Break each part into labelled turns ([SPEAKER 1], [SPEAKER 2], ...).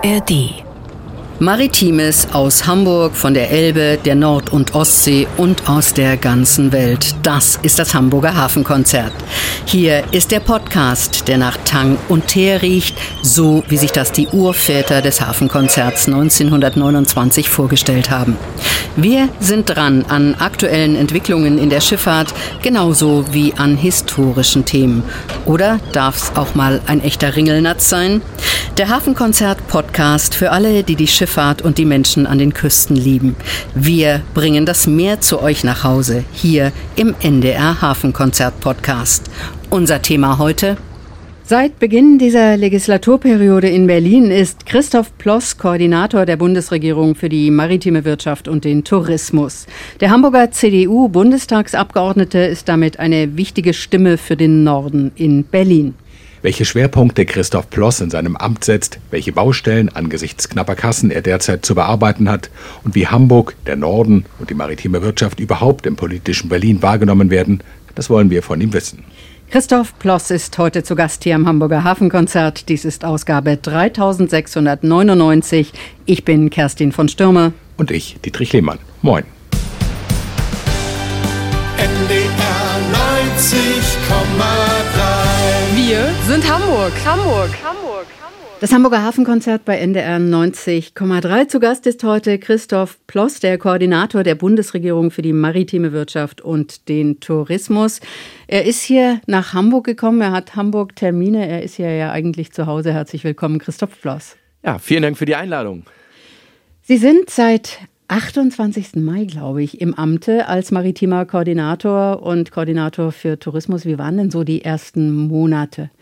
[SPEAKER 1] ARD. Maritimes aus Hamburg, von der Elbe, der Nord- und Ostsee und aus der ganzen Welt. Das ist das Hamburger Hafenkonzert. Hier ist der Podcast, der nach Tang und Teer riecht, so wie sich das die Urväter des Hafenkonzerts 1929 vorgestellt haben. Wir sind dran an aktuellen Entwicklungen in der Schifffahrt, genauso wie an historischen Themen. Oder darf es auch mal ein echter Ringelnatz sein? Der Hafenkonzert-Podcast für alle, die die Schifffahrt und die Menschen an den Küsten lieben. Wir bringen das Meer zu euch nach Hause, hier im NDR Hafenkonzert-Podcast. Unser Thema heute: Seit Beginn dieser Legislaturperiode in Berlin ist Christoph Ploss Koordinator der Bundesregierung für die maritime Wirtschaft und den Tourismus. Der Hamburger CDU-Bundestagsabgeordnete ist damit eine wichtige Stimme für den Norden in Berlin.
[SPEAKER 2] Welche Schwerpunkte Christoph Ploss in seinem Amt setzt, welche Baustellen angesichts knapper Kassen er derzeit zu bearbeiten hat und wie Hamburg, der Norden und die maritime Wirtschaft überhaupt im politischen Berlin wahrgenommen werden, das wollen wir von ihm wissen.
[SPEAKER 1] Christoph Ploss ist heute zu Gast hier am Hamburger Hafenkonzert. Dies ist Ausgabe 3699. Ich bin Kerstin von Stürmer.
[SPEAKER 2] Und ich, Dietrich Lehmann. Moin.
[SPEAKER 3] NDR 90,3.
[SPEAKER 4] Wir sind Hamburg.
[SPEAKER 1] Das Hamburger Hafenkonzert bei NDR 90,3. Zu Gast ist heute Christoph Ploss, der Koordinator der Bundesregierung für die maritime Wirtschaft und den Tourismus. Er ist hier nach Hamburg gekommen, er hat Hamburg-Termine, er ist hier ja eigentlich zu Hause. Herzlich willkommen, Christoph Ploss.
[SPEAKER 5] Ja, vielen Dank für die Einladung.
[SPEAKER 1] Sie sind seit 28. Mai, glaube ich, im Amte als maritimer Koordinator und Koordinator für Tourismus. Wie waren denn so die ersten Monate?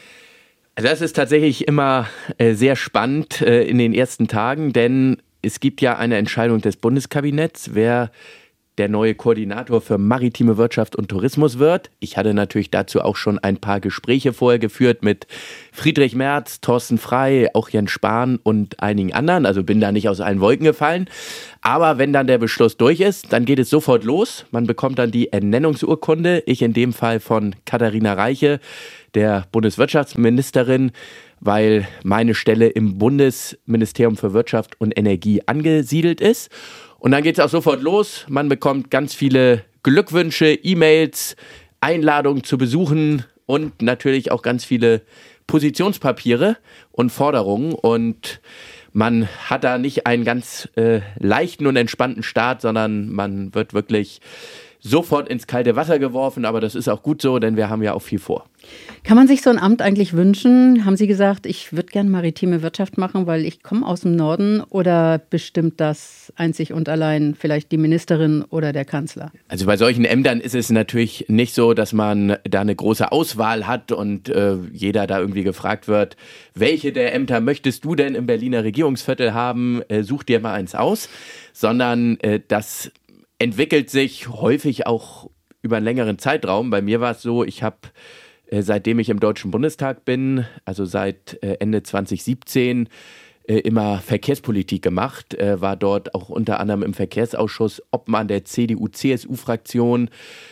[SPEAKER 5] Das ist tatsächlich immer sehr spannend in den ersten Tagen, denn es gibt ja eine Entscheidung des Bundeskabinetts, wer der neue Koordinator für maritime Wirtschaft und Tourismus wird. Ich hatte natürlich dazu auch schon ein paar Gespräche vorher geführt mit Friedrich Merz, Thorsten Frey, auch Jens Spahn und einigen anderen. Also bin da nicht aus allen Wolken gefallen. Aber wenn dann der Beschluss durch ist, dann geht es sofort los. Man bekommt dann die Ernennungsurkunde. Ich in dem Fall von Katharina Reiche, der Bundeswirtschaftsministerin, weil meine Stelle im Bundesministerium für Wirtschaft und Energie angesiedelt ist. Und dann geht es auch sofort los. Man bekommt ganz viele Glückwünsche, E-Mails, Einladungen zu Besuchen und natürlich auch ganz viele Positionspapiere und Forderungen. Und man hat da nicht einen ganz leichten und entspannten Start, sondern man wird wirklich sofort ins kalte Wasser geworfen. Aber das ist auch gut so, denn wir haben ja auch viel vor.
[SPEAKER 1] Kann man sich so ein Amt eigentlich wünschen? Haben Sie gesagt, ich würde gerne maritime Wirtschaft machen, weil ich komme aus dem Norden? Oder bestimmt das einzig und allein vielleicht die Ministerin oder der Kanzler?
[SPEAKER 5] Also bei solchen Ämtern ist es natürlich nicht so, dass man da eine große Auswahl hat und jeder da irgendwie gefragt wird, welche der Ämter möchtest du denn im Berliner Regierungsviertel haben? Such dir mal eins aus. Sondern das entwickelt sich häufig auch über einen längeren Zeitraum. Bei mir war es so, ich habe seitdem ich im Deutschen Bundestag bin, also seit Ende 2017, immer Verkehrspolitik gemacht, war dort auch unter anderem im Verkehrsausschuss Obmann der CDU-CSU-Fraktion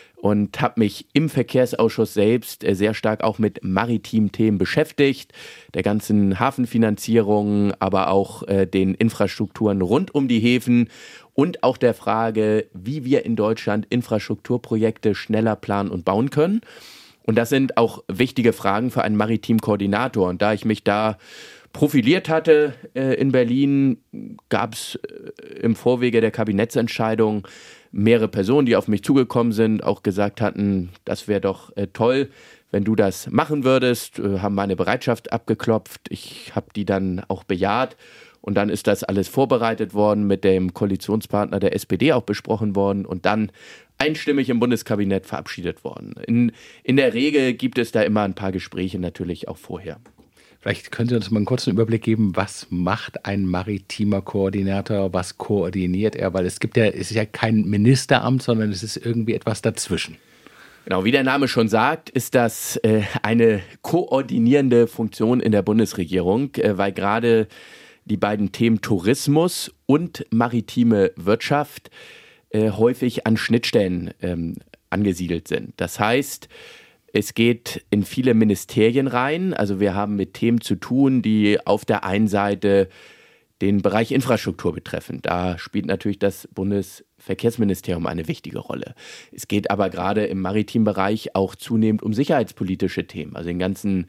[SPEAKER 5] und habe mich im Verkehrsausschuss selbst sehr stark auch mit maritimen Themen beschäftigt, der ganzen Hafenfinanzierung, aber auch den Infrastrukturen rund um die Häfen und auch der Frage, wie wir in Deutschland Infrastrukturprojekte schneller planen und bauen können. Und das sind auch wichtige Fragen für einen maritimen Koordinator. Und da ich mich da profiliert hatte in Berlin, gab es im Vorwege der Kabinettsentscheidung mehrere Personen, die auf mich zugekommen sind, auch gesagt hatten, das wäre doch toll, wenn du das machen würdest, haben meine Bereitschaft abgeklopft. Ich habe die dann auch bejaht. Und dann ist das alles vorbereitet worden, mit dem Koalitionspartner der SPD auch besprochen worden und dann einstimmig im Bundeskabinett verabschiedet worden. In der Regel gibt es da immer ein paar Gespräche natürlich auch vorher.
[SPEAKER 2] Vielleicht können Sie uns mal einen kurzen Überblick geben, was macht ein maritimer Koordinator, was koordiniert er? Weil es ist ja kein Ministeramt, sondern es ist irgendwie etwas dazwischen.
[SPEAKER 5] Genau, wie der Name schon sagt, ist das eine koordinierende Funktion in der Bundesregierung, weil gerade die beiden Themen Tourismus und maritime Wirtschaft häufig an Schnittstellen angesiedelt sind. Das heißt, Es geht in viele Ministerien rein. Also wir haben mit Themen zu tun, die auf der einen Seite den Bereich Infrastruktur betreffen. Da spielt natürlich das Bundesverkehrsministerium eine wichtige Rolle. Es geht aber gerade im maritimen Bereich auch zunehmend um sicherheitspolitische Themen, also den ganzen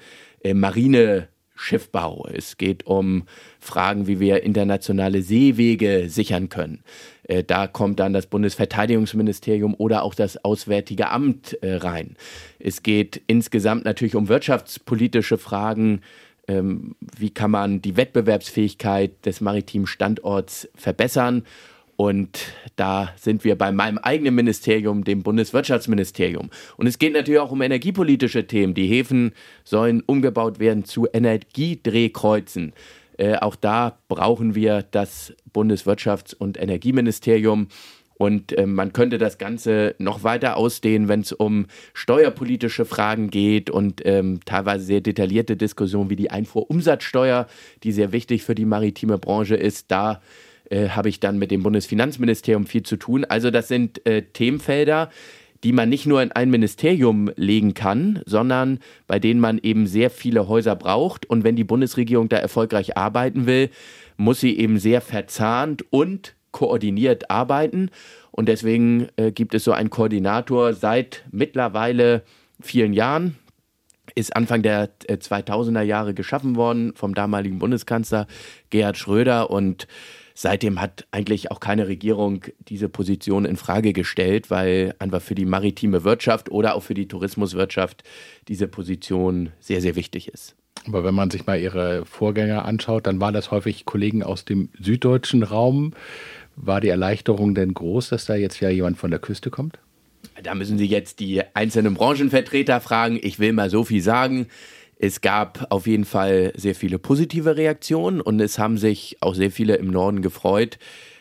[SPEAKER 5] Marineschiffbau. Es geht um Fragen, wie wir internationale Seewege sichern können. Da kommt dann das Bundesverteidigungsministerium oder auch das Auswärtige Amt rein. Es geht insgesamt natürlich um wirtschaftspolitische Fragen. Wie kann man die Wettbewerbsfähigkeit des maritimen Standorts verbessern? Und da sind wir bei meinem eigenen Ministerium, dem Bundeswirtschaftsministerium. Und es geht natürlich auch um energiepolitische Themen. Die Häfen sollen umgebaut werden zu Energiedrehkreuzen. Auch da brauchen wir das Bundeswirtschafts- und Energieministerium. Und man könnte das Ganze noch weiter ausdehnen, wenn es um steuerpolitische Fragen geht und teilweise sehr detaillierte Diskussionen wie die Einfuhrumsatzsteuer, die sehr wichtig für die maritime Branche ist. Da habe ich dann mit dem Bundesfinanzministerium viel zu tun. Also das sind Themenfelder, die man nicht nur in ein Ministerium legen kann, sondern bei denen man eben sehr viele Häuser braucht. Und wenn die Bundesregierung da erfolgreich arbeiten will, muss sie eben sehr verzahnt und koordiniert arbeiten. Und deswegen gibt es so einen Koordinator seit mittlerweile vielen Jahren. Ist Anfang der 2000er Jahre geschaffen worden vom damaligen Bundeskanzler Gerhard Schröder. Und seitdem hat eigentlich auch keine Regierung diese Position in Frage gestellt, weil einfach für die maritime Wirtschaft oder auch für die Tourismuswirtschaft diese Position sehr, sehr wichtig ist.
[SPEAKER 2] Aber wenn man sich mal Ihre Vorgänger anschaut, dann waren das häufig Kollegen aus dem süddeutschen Raum. War die Erleichterung denn groß, dass da jetzt ja jemand von der Küste kommt?
[SPEAKER 5] Da müssen Sie jetzt die einzelnen Branchenvertreter fragen. Ich will mal so viel sagen. Es gab auf jeden Fall sehr viele positive Reaktionen und es haben sich auch sehr viele im Norden gefreut,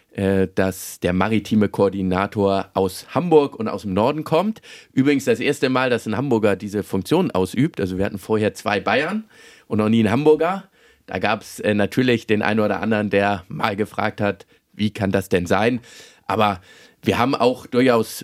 [SPEAKER 5] dass der maritime Koordinator aus Hamburg und aus dem Norden kommt. Übrigens das erste Mal, dass ein Hamburger diese Funktion ausübt. Also wir hatten vorher 2 Bayern und noch nie einen Hamburger. Da gab es natürlich den einen oder anderen, der mal gefragt hat, wie kann das denn sein? Aber wir haben auch durchaus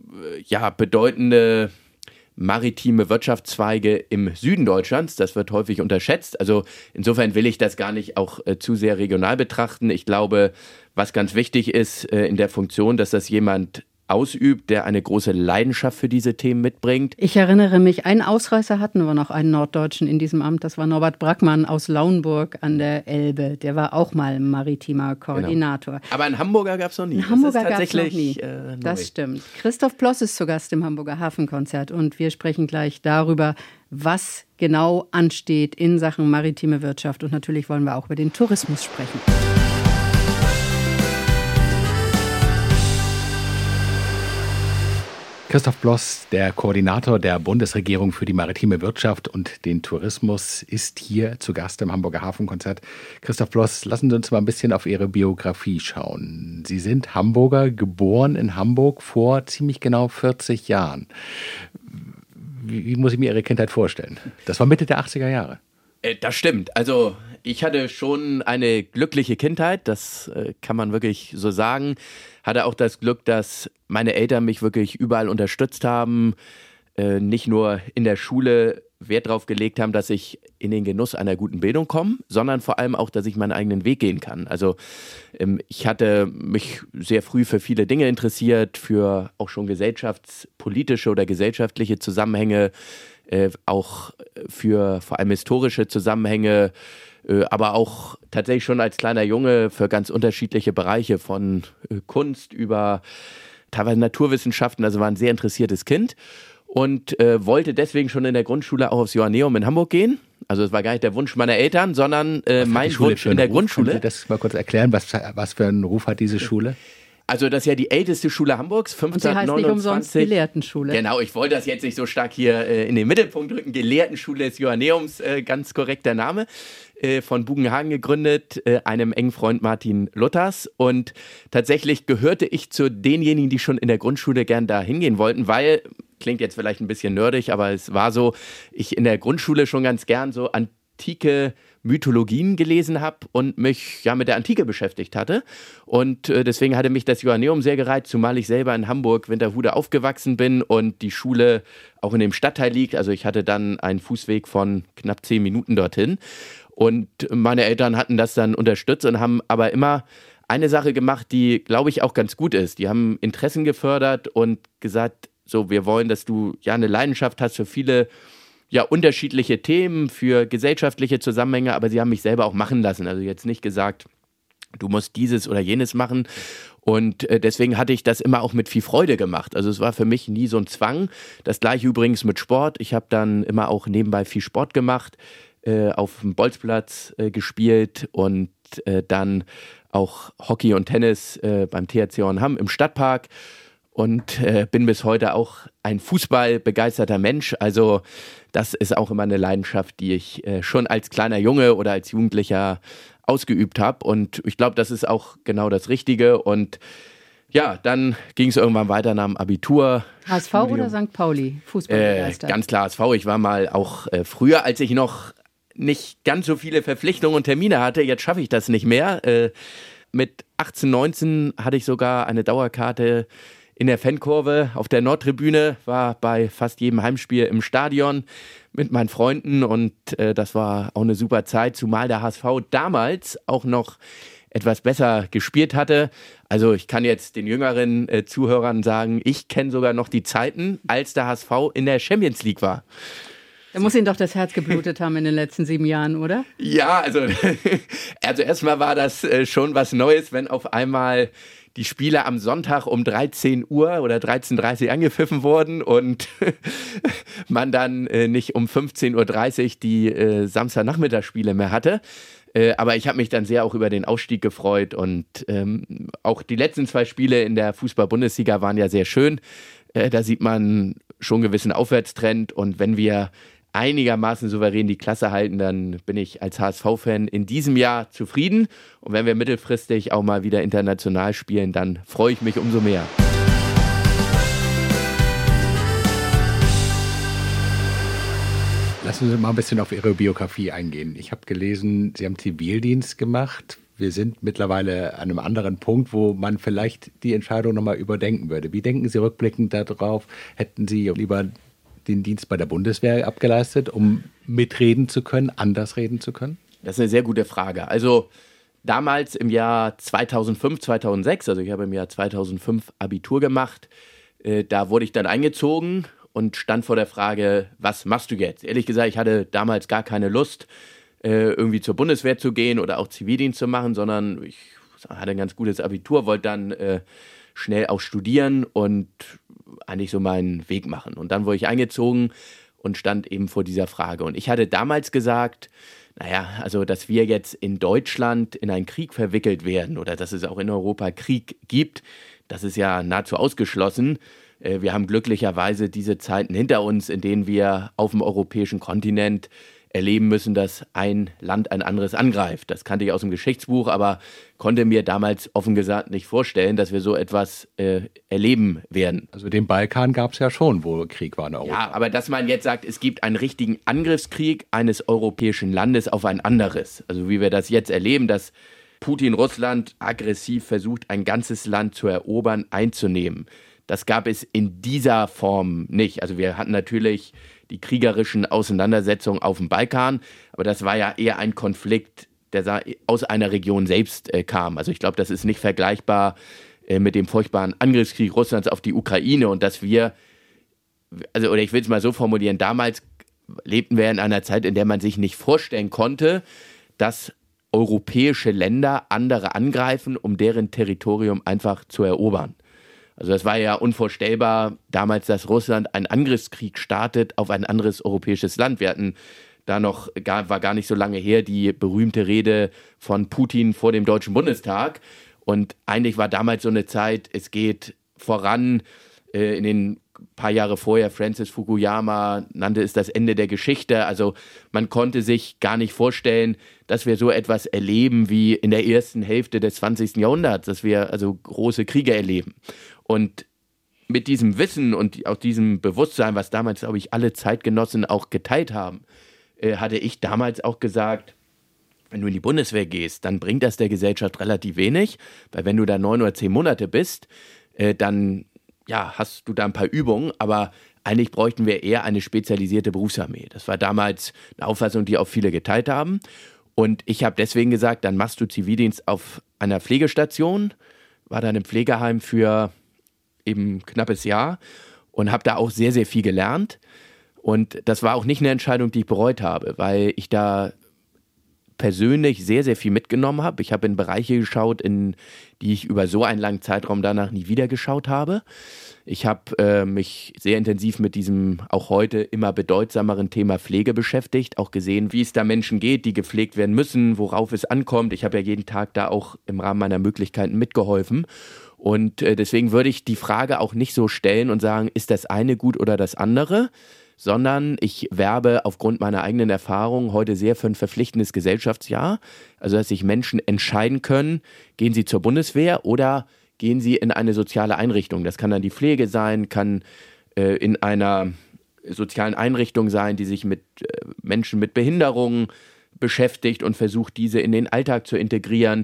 [SPEAKER 5] bedeutende maritime Wirtschaftszweige im Süden Deutschlands. Das wird häufig unterschätzt. Also insofern will ich das gar nicht auch zu sehr regional betrachten. Ich glaube, was ganz wichtig ist in der Funktion, dass das jemand ausübt, der eine große Leidenschaft für diese Themen mitbringt.
[SPEAKER 1] Ich erinnere mich, einen Ausreißer hatten wir noch, einen Norddeutschen in diesem Amt. Das war Norbert Brackmann aus Lauenburg an der Elbe. Der war auch mal maritimer Koordinator.
[SPEAKER 5] Genau. Aber einen Hamburger gab es noch nie.
[SPEAKER 1] Einen Hamburger gab es noch nie. Das stimmt. Christoph Ploss ist zu Gast im Hamburger Hafenkonzert und wir sprechen gleich darüber, was genau ansteht in Sachen maritime Wirtschaft. Und natürlich wollen wir auch über den Tourismus sprechen.
[SPEAKER 2] Christoph Ploss, der Koordinator der Bundesregierung für die maritime Wirtschaft und den Tourismus, ist hier zu Gast im Hamburger Hafenkonzert. Christoph Ploss, lassen Sie uns mal ein bisschen auf Ihre Biografie schauen. Sie sind Hamburger, geboren in Hamburg vor ziemlich genau 40 Jahren. Wie muss ich mir Ihre Kindheit vorstellen? Das war Mitte der 80er Jahre.
[SPEAKER 5] Das stimmt. Also ich hatte schon eine glückliche Kindheit, das kann man wirklich so sagen. Hatte auch das Glück, dass meine Eltern mich wirklich überall unterstützt haben, nicht nur in der Schule Wert darauf gelegt haben, dass ich in den Genuss einer guten Bildung komme, sondern vor allem auch, dass ich meinen eigenen Weg gehen kann. Also ich hatte mich sehr früh für viele Dinge interessiert, für auch schon gesellschaftspolitische oder gesellschaftliche Zusammenhänge, auch für vor allem historische Zusammenhänge, aber auch tatsächlich schon als kleiner Junge für ganz unterschiedliche Bereiche von Kunst über teilweise Naturwissenschaften, also war ein sehr interessiertes Kind und wollte deswegen schon in der Grundschule auch aufs Johanneum in Hamburg gehen. Also es war gar nicht der Wunsch meiner Eltern, sondern mein Wunsch in der Grundschule.
[SPEAKER 2] Können Sie das mal kurz erklären, was für einen Ruf hat diese Schule?
[SPEAKER 5] Also das ist ja die älteste Schule Hamburgs, 1529. Und sie heißt nicht umsonst
[SPEAKER 1] Gelehrtenschule.
[SPEAKER 5] Genau, ich wollte das jetzt nicht so stark hier in den Mittelpunkt rücken. Gelehrtenschule des Johanneums, ganz korrekter Name, von Bugenhagen gegründet, einem engen Freund Martin Luthers. Und tatsächlich gehörte ich zu denjenigen, die schon in der Grundschule gern da hingehen wollten, weil, klingt jetzt vielleicht ein bisschen nerdig, aber es war so, ich in der Grundschule schon ganz gern so an antike Mythologien gelesen habe und mich ja mit der Antike beschäftigt hatte. Und deswegen hatte mich das Johanneum sehr gereizt, zumal ich selber in Hamburg-Winterhude aufgewachsen bin und die Schule auch in dem Stadtteil liegt. Also ich hatte dann einen Fußweg von knapp 10 Minuten dorthin. Und meine Eltern hatten das dann unterstützt und haben aber immer eine Sache gemacht, die, glaube ich, auch ganz gut ist. Die haben Interessen gefördert und gesagt, so, wir wollen, dass du ja eine Leidenschaft hast für viele ja unterschiedliche Themen, für gesellschaftliche Zusammenhänge, aber sie haben mich selber auch machen lassen. Also jetzt nicht gesagt, du musst dieses oder jenes machen. Und deswegen hatte ich das immer auch mit viel Freude gemacht. Also es war für mich nie so ein Zwang. Das gleiche übrigens mit Sport. Ich habe dann immer auch nebenbei viel Sport gemacht, auf dem Bolzplatz gespielt und dann auch Hockey und Tennis beim THC Hornhamm im Stadtpark. Und bin bis heute auch ein fußballbegeisterter Mensch. Also das ist auch immer eine Leidenschaft, die ich schon als kleiner Junge oder als Jugendlicher ausgeübt habe. Und ich glaube, das ist auch genau das Richtige. Und ja, dann ging es irgendwann weiter nach dem Abitur.
[SPEAKER 1] HSV oder St. Pauli? Fußballbegeistert?
[SPEAKER 5] Ganz klar HSV. Ich war mal auch früher, als ich noch nicht ganz so viele Verpflichtungen und Termine hatte. Jetzt schaffe ich das nicht mehr. Mit 18, 19 hatte ich sogar eine Dauerkarte in der Fankurve auf der Nordtribüne, war bei fast jedem Heimspiel im Stadion mit meinen Freunden und das war auch eine super Zeit, zumal der HSV damals auch noch etwas besser gespielt hatte. Also ich kann jetzt den jüngeren Zuhörern sagen, ich kenne sogar noch die Zeiten, als der HSV in der Champions League war.
[SPEAKER 1] Da muss Ihnen doch das Herz geblutet haben in den letzten 7 Jahren, oder?
[SPEAKER 5] Ja, also erstmal war das schon was Neues, wenn auf einmal die Spiele am Sonntag um 13 Uhr oder 13.30 Uhr angepfiffen wurden und man dann nicht um 15.30 Uhr die Samstagnachmittagsspiele mehr hatte. Aber ich habe mich dann sehr auch über den Aufstieg gefreut und auch die letzten 2 Spiele in der Fußball-Bundesliga waren ja sehr schön. Da sieht man schon einen gewissen Aufwärtstrend und wenn wir einigermaßen souverän die Klasse halten, dann bin ich als HSV-Fan in diesem Jahr zufrieden. Und wenn wir mittelfristig auch mal wieder international spielen, dann freue ich mich umso mehr.
[SPEAKER 2] Lassen Sie mal ein bisschen auf Ihre Biografie eingehen. Ich habe gelesen, Sie haben Zivildienst gemacht. Wir sind mittlerweile an einem anderen Punkt, wo man vielleicht die Entscheidung nochmal überdenken würde. Wie denken Sie rückblickend darauf? Hätten Sie lieber den Dienst bei der Bundeswehr abgeleistet, um mitreden zu können, anders reden zu können?
[SPEAKER 5] Das ist eine sehr gute Frage. Also damals im Jahr 2005, 2006, also ich habe im Jahr 2005 Abitur gemacht, da wurde ich dann eingezogen und stand vor der Frage, was machst du jetzt? Ehrlich gesagt, ich hatte damals gar keine Lust, irgendwie zur Bundeswehr zu gehen oder auch Zivildienst zu machen, sondern ich hatte ein ganz gutes Abitur, wollte dann schnell auch studieren und eigentlich so meinen Weg machen. Und dann wurde ich eingezogen und stand eben vor dieser Frage. Und ich hatte damals gesagt, naja, also dass wir jetzt in Deutschland in einen Krieg verwickelt werden oder dass es auch in Europa Krieg gibt, das ist ja nahezu ausgeschlossen. Wir haben glücklicherweise diese Zeiten hinter uns, in denen wir auf dem europäischen Kontinent erleben müssen, dass ein Land ein anderes angreift. Das kannte ich aus dem Geschichtsbuch, aber konnte mir damals offen gesagt nicht vorstellen, dass wir so etwas erleben werden.
[SPEAKER 2] Also den Balkan gab es ja schon, wo Krieg war in Europa.
[SPEAKER 5] Ja, aber dass man jetzt sagt, es gibt einen richtigen Angriffskrieg eines europäischen Landes auf ein anderes. Also wie wir das jetzt erleben, dass Putin Russland aggressiv versucht, ein ganzes Land zu erobern, einzunehmen. Das gab es in dieser Form nicht. Also wir hatten natürlich die kriegerischen Auseinandersetzungen auf dem Balkan, aber das war ja eher ein Konflikt, der aus einer Region selbst kam. Also ich glaube, das ist nicht vergleichbar mit dem furchtbaren Angriffskrieg Russlands auf die Ukraine und dass wir, also oder ich will es mal so formulieren, damals lebten wir in einer Zeit, in der man sich nicht vorstellen konnte, dass europäische Länder andere angreifen, um deren Territorium einfach zu erobern. Also das war ja unvorstellbar damals, dass Russland einen Angriffskrieg startet auf ein anderes europäisches Land. Wir hatten da war gar nicht so lange her, die berühmte Rede von Putin vor dem Deutschen Bundestag. Und eigentlich war damals so eine Zeit, es geht voran. In den paar Jahre vorher, Francis Fukuyama nannte es das Ende der Geschichte. Also man konnte sich gar nicht vorstellen, dass wir so etwas erleben wie in der ersten Hälfte des 20. Jahrhunderts, dass wir also große Kriege erleben. Und mit diesem Wissen und auch diesem Bewusstsein, was damals, glaube ich, alle Zeitgenossen auch geteilt haben, hatte ich damals auch gesagt, wenn du in die Bundeswehr gehst, dann bringt das der Gesellschaft relativ wenig, weil wenn du da 9 oder 10 Monate bist, dann hast du da ein paar Übungen, aber eigentlich bräuchten wir eher eine spezialisierte Berufsarmee. Das war damals eine Auffassung, die auch viele geteilt haben. Und ich habe deswegen gesagt, dann machst du Zivildienst auf einer Pflegestation, war dann im Pflegeheim für eben ein knappes Jahr und habe da auch sehr, sehr viel gelernt. Und das war auch nicht eine Entscheidung, die ich bereut habe, weil ich da persönlich sehr, sehr viel mitgenommen habe. Ich habe in Bereiche geschaut, in die ich über so einen langen Zeitraum danach nie wieder geschaut habe. Ich habe mich sehr intensiv mit diesem auch heute immer bedeutsameren Thema Pflege beschäftigt, auch gesehen, wie es da Menschen geht, die gepflegt werden müssen, worauf es ankommt. Ich habe ja jeden Tag da auch im Rahmen meiner Möglichkeiten mitgeholfen. Und deswegen würde ich die Frage auch nicht so stellen und sagen, ist das eine gut oder das andere, sondern ich werbe aufgrund meiner eigenen Erfahrung heute sehr für ein verpflichtendes Gesellschaftsjahr. Also dass sich Menschen entscheiden können, gehen sie zur Bundeswehr oder gehen sie in eine soziale Einrichtung. Das kann dann die Pflege sein, kann in einer sozialen Einrichtung sein, die sich mit Menschen mit Behinderungen beschäftigt und versucht, diese in den Alltag zu integrieren.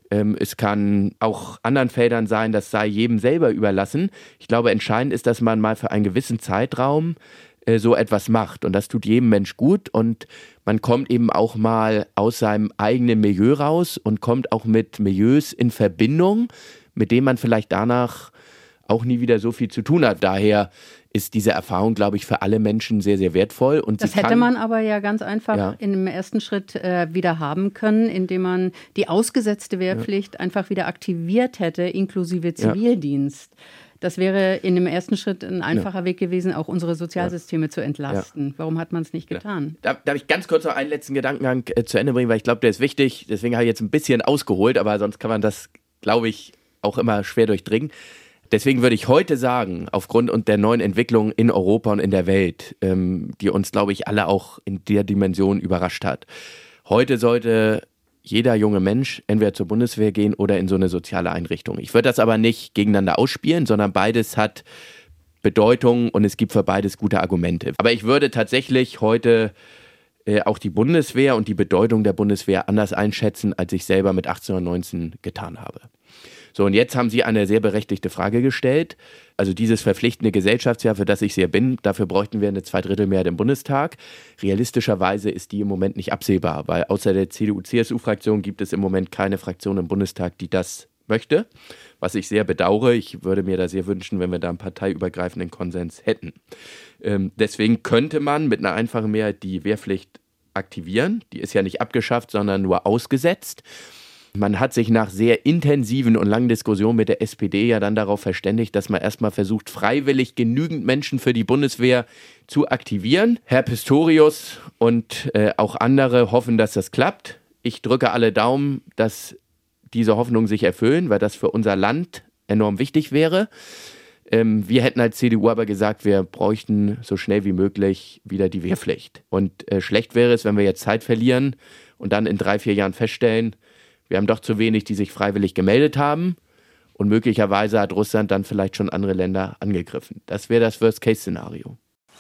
[SPEAKER 5] Es kann auch anderen Feldern sein, das sei jedem selber überlassen. Ich glaube, entscheidend ist, dass man mal für einen gewissen Zeitraum so etwas macht. Und das tut jedem Mensch gut. Und man kommt eben auch mal aus seinem eigenen Milieu raus und kommt auch mit Milieus in Verbindung, mit denen man vielleicht danach auch nie wieder so viel zu tun hat. Daher ist diese Erfahrung, glaube ich, für alle Menschen sehr, sehr wertvoll. Und
[SPEAKER 6] das hätte man aber ja ganz einfach in dem ersten Schritt wieder haben können, indem man die ausgesetzte Wehrpflicht einfach wieder aktiviert hätte, inklusive Zivildienst. Das wäre in dem ersten Schritt ein einfacher Weg gewesen, auch unsere Sozialsysteme zu entlasten. Warum hat man es nicht getan?
[SPEAKER 5] Darf ich ganz kurz noch einen letzten Gedankengang zu Ende bringen, weil ich glaube, der ist wichtig. Deswegen habe ich jetzt ein bisschen ausgeholt, aber sonst kann man das, glaube ich, auch immer schwer durchdringen. Deswegen würde ich heute sagen, aufgrund der neuen Entwicklungen in Europa und in der Welt, die uns, glaube ich, alle auch in der Dimension überrascht hat. Heute sollte jeder junge Mensch entweder zur Bundeswehr gehen oder in so eine soziale Einrichtung. Ich würde das aber nicht gegeneinander ausspielen, sondern beides hat Bedeutung und es gibt für beides gute Argumente. Aber ich würde tatsächlich heute auch die Bundeswehr und die Bedeutung der Bundeswehr anders einschätzen, als ich selber mit 18 oder 19 getan habe. So, und jetzt haben Sie eine sehr berechtigte Frage gestellt. Also dieses verpflichtende Gesellschaftsjahr, für das ich sehr bin, dafür bräuchten wir eine 2/3 im Bundestag. Realistischerweise ist die im Moment nicht absehbar, weil außer der CDU-CSU-Fraktion gibt es im Moment keine Fraktion im Bundestag, die das möchte, was ich sehr bedauere. Ich würde mir da sehr wünschen, wenn wir da einen parteiübergreifenden Konsens hätten. Deswegen könnte man mit einer einfachen Mehrheit die Wehrpflicht aktivieren. Die ist ja nicht abgeschafft, sondern nur ausgesetzt. Man hat sich nach sehr intensiven und langen Diskussionen mit der SPD ja dann darauf verständigt, dass man erstmal versucht, freiwillig genügend Menschen für die Bundeswehr zu aktivieren. Herr Pistorius und auch andere hoffen, dass das klappt. Ich drücke alle Daumen, dass diese Hoffnungen sich erfüllen, weil das für unser Land enorm wichtig wäre. Wir hätten als CDU aber gesagt, wir bräuchten so schnell wie möglich wieder die Wehrpflicht. Und schlecht wäre es, wenn wir jetzt Zeit verlieren und dann in 3-4 Jahren feststellen, wir haben doch zu wenig, die sich freiwillig gemeldet haben und möglicherweise hat Russland dann vielleicht schon andere Länder angegriffen. Das wäre das Worst-Case-Szenario.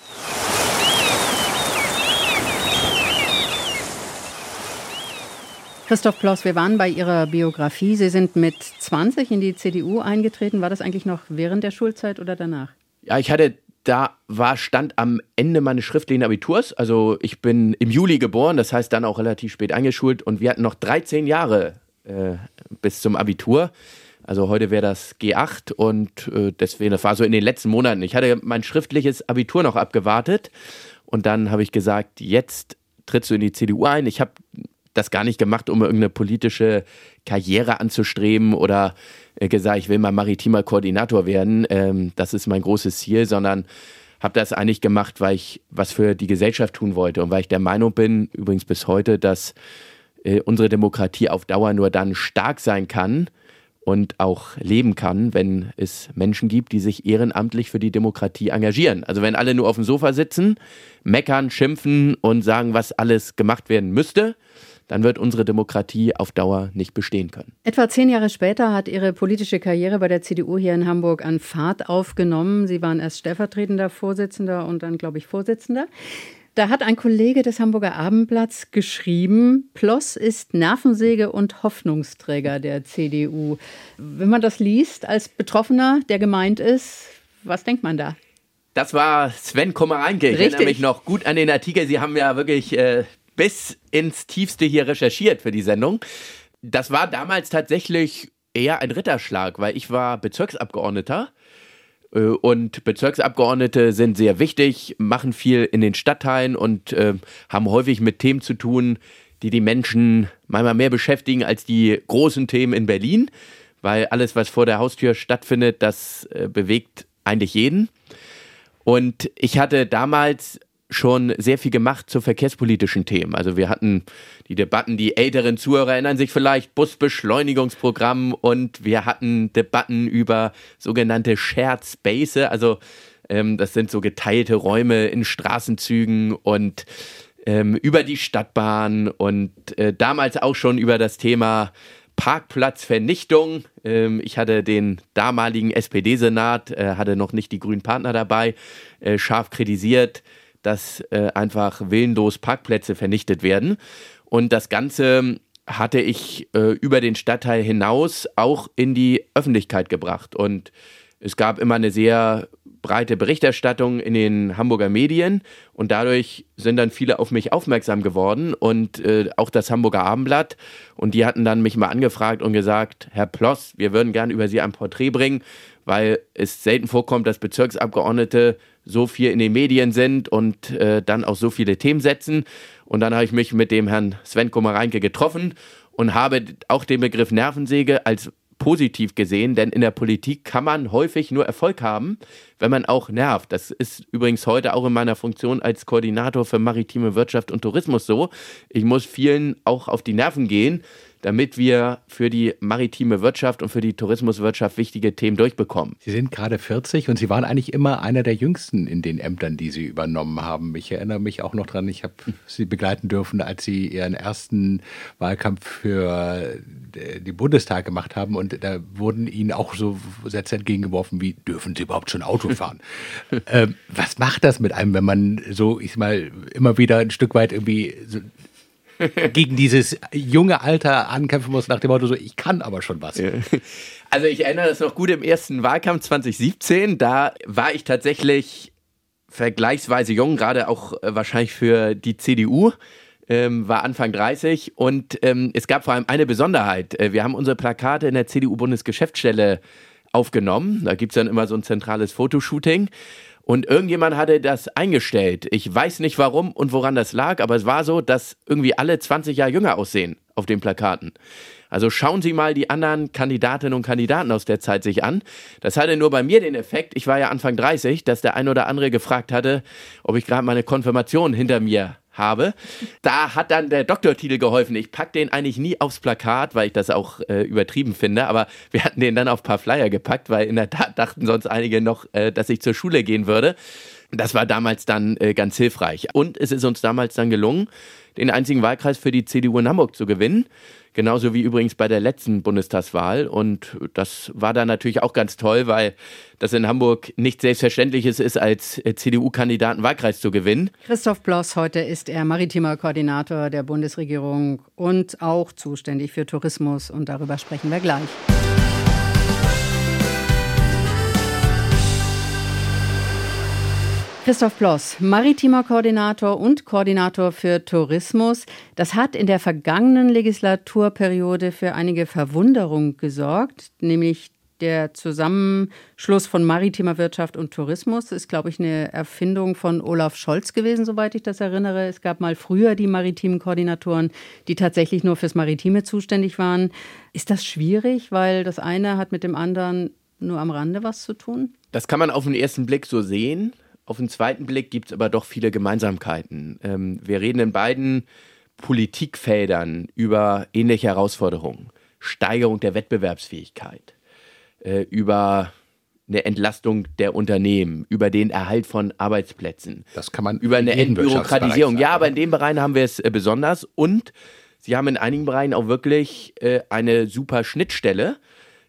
[SPEAKER 6] Christoph Ploss, wir waren bei Ihrer Biografie. Sie sind mit 20 in die CDU eingetreten. War das eigentlich noch während der Schulzeit oder danach?
[SPEAKER 5] Ja, stand am Ende meines schriftlichen Abiturs. Also ich bin im Juli geboren, das heißt dann auch relativ spät eingeschult und wir hatten noch 13 Jahre bis zum Abitur. Also heute wäre das G8 und deswegen, das war so in den letzten Monaten. Ich hatte mein schriftliches Abitur noch abgewartet und dann habe ich gesagt, jetzt trittst du in die CDU ein. Ich habe das gar nicht gemacht, um irgendeine politische Karriere anzustreben oder gesagt, ich will mal maritimer Koordinator werden. Das ist mein großes Ziel, sondern habe das eigentlich gemacht, weil ich was für die Gesellschaft tun wollte und weil ich der Meinung bin, übrigens bis heute, dass unsere Demokratie auf Dauer nur dann stark sein kann und auch leben kann, wenn es Menschen gibt, die sich ehrenamtlich für die Demokratie engagieren. Also wenn alle nur auf dem Sofa sitzen, meckern, schimpfen und sagen, was alles gemacht werden müsste, dann wird unsere Demokratie auf Dauer nicht bestehen können.
[SPEAKER 6] Etwa 10 Jahre später hat Ihre politische Karriere bei der CDU hier in Hamburg an Fahrt aufgenommen. Sie waren erst stellvertretender Vorsitzender und dann, glaube ich, Vorsitzender. Da hat ein Kollege des Hamburger Abendblatts geschrieben, Ploss ist Nervensäge und Hoffnungsträger der CDU. Wenn man das liest als Betroffener, der gemeint ist, was denkt man da?
[SPEAKER 5] Das war Sven Kommereinke. Ich erinnere mich noch gut an den Artikel. Sie haben ja wirklich bis ins Tiefste hier recherchiert für die Sendung. Das war damals tatsächlich eher ein Ritterschlag, weil ich war Bezirksabgeordneter. Und Bezirksabgeordnete sind sehr wichtig, machen viel in den Stadtteilen und haben häufig mit Themen zu tun, die die Menschen manchmal mehr beschäftigen als die großen Themen in Berlin. Weil alles, was vor der Haustür stattfindet, das bewegt eigentlich jeden. Und ich hatte damals schon sehr viel gemacht zu verkehrspolitischen Themen. Also wir hatten die Debatten, die älteren Zuhörer erinnern sich vielleicht, Busbeschleunigungsprogramm, und wir hatten Debatten über sogenannte Shared Spaces, also das sind so geteilte Räume in Straßenzügen, und über die Stadtbahn und damals auch schon über das Thema Parkplatzvernichtung. Ich hatte den damaligen SPD-Senat, hatte noch nicht die grünen Partner dabei, scharf kritisiert, dass einfach willenlos Parkplätze vernichtet werden. Und das Ganze hatte ich über den Stadtteil hinaus auch in die Öffentlichkeit gebracht. Und es gab immer eine sehr breite Berichterstattung in den Hamburger Medien. Und dadurch sind dann viele auf mich aufmerksam geworden. Und auch das Hamburger Abendblatt. Und die hatten dann mich mal angefragt und gesagt, Herr Ploss, wir würden gern über Sie ein Porträt bringen, weil es selten vorkommt, dass Bezirksabgeordnete so viel in den Medien sind und dann auch so viele Themen setzen. Und dann habe ich mich mit dem Herrn Sven Kommereinke getroffen und habe auch den Begriff Nervensäge als positiv gesehen, denn in der Politik kann man häufig nur Erfolg haben, wenn man auch nervt. Das ist übrigens heute auch in meiner Funktion als Koordinator für maritime Wirtschaft und Tourismus so. Ich muss vielen auch auf die Nerven gehen, damit wir für die maritime Wirtschaft und für die Tourismuswirtschaft wichtige Themen durchbekommen.
[SPEAKER 2] Sie sind gerade 40 und Sie waren eigentlich immer einer der Jüngsten in den Ämtern, die Sie übernommen haben. Ich erinnere mich auch noch dran, ich habe Sie begleiten dürfen, als Sie Ihren ersten Wahlkampf für den Bundestag gemacht haben, und da wurden Ihnen auch so Sätze entgegengeworfen wie, dürfen Sie überhaupt schon Auto fahren? Was macht das mit einem, wenn man so, ich sag mal, immer wieder ein Stück weit irgendwie so gegen dieses junge Alter ankämpfen muss, nach dem Motto so, ich kann aber schon was.
[SPEAKER 5] Also ich erinnere das noch gut im ersten Wahlkampf 2017, da war ich tatsächlich vergleichsweise jung, gerade auch wahrscheinlich für die CDU, war Anfang 30, und es gab vor allem eine Besonderheit. Wir haben unsere Plakate in der CDU-Bundesgeschäftsstelle aufgenommen, da gibt es dann immer so ein zentrales Fotoshooting. Und irgendjemand hatte das eingestellt. Ich weiß nicht warum und woran das lag, aber es war so, dass irgendwie alle 20 Jahre jünger aussehen auf den Plakaten. Also schauen Sie mal die anderen Kandidatinnen und Kandidaten aus der Zeit sich an. Das hatte nur bei mir den Effekt, ich war ja Anfang 30, dass der ein oder andere gefragt hatte, ob ich gerade meine Konfirmation hinter mir habe. Da hat dann der Doktortitel geholfen. Ich packe den eigentlich nie aufs Plakat, weil ich das auch übertrieben finde, aber wir hatten den dann auf ein paar Flyer gepackt, weil in der Tat dachten sonst einige noch, dass ich zur Schule gehen würde. Das war damals dann ganz hilfreich. Und es ist uns damals dann gelungen, den einzigen Wahlkreis für die CDU in Hamburg zu gewinnen. Genauso wie übrigens bei der letzten Bundestagswahl. Und das war dann natürlich auch ganz toll, weil das in Hamburg nicht selbstverständliches ist, als CDU-Kandidaten Wahlkreis zu gewinnen.
[SPEAKER 6] Christoph Ploss, heute ist er maritimer Koordinator der Bundesregierung und auch zuständig für Tourismus. Und darüber sprechen wir gleich. Christoph Ploss, maritimer Koordinator und Koordinator für Tourismus. Das hat in der vergangenen Legislaturperiode für einige Verwunderung gesorgt, nämlich der Zusammenschluss von maritimer Wirtschaft und Tourismus. Das ist, glaube ich, eine Erfindung von Olaf Scholz gewesen, soweit ich das erinnere. Es gab mal früher die maritimen Koordinatoren, die tatsächlich nur fürs Maritime zuständig waren. Ist das schwierig, weil das eine hat mit dem anderen nur am Rande was zu tun?
[SPEAKER 5] Das kann man auf den ersten Blick so sehen. Auf den zweiten Blick gibt es aber doch viele Gemeinsamkeiten. Wir reden in beiden Politikfeldern über ähnliche Herausforderungen. Steigerung der Wettbewerbsfähigkeit, über eine Entlastung der Unternehmen, über den Erhalt von Arbeitsplätzen.
[SPEAKER 2] Das kann man
[SPEAKER 5] über eine Entbürokratisierung. Ja, aber in dem Bereich haben wir es besonders. Und sie haben in einigen Bereichen auch wirklich eine super Schnittstelle.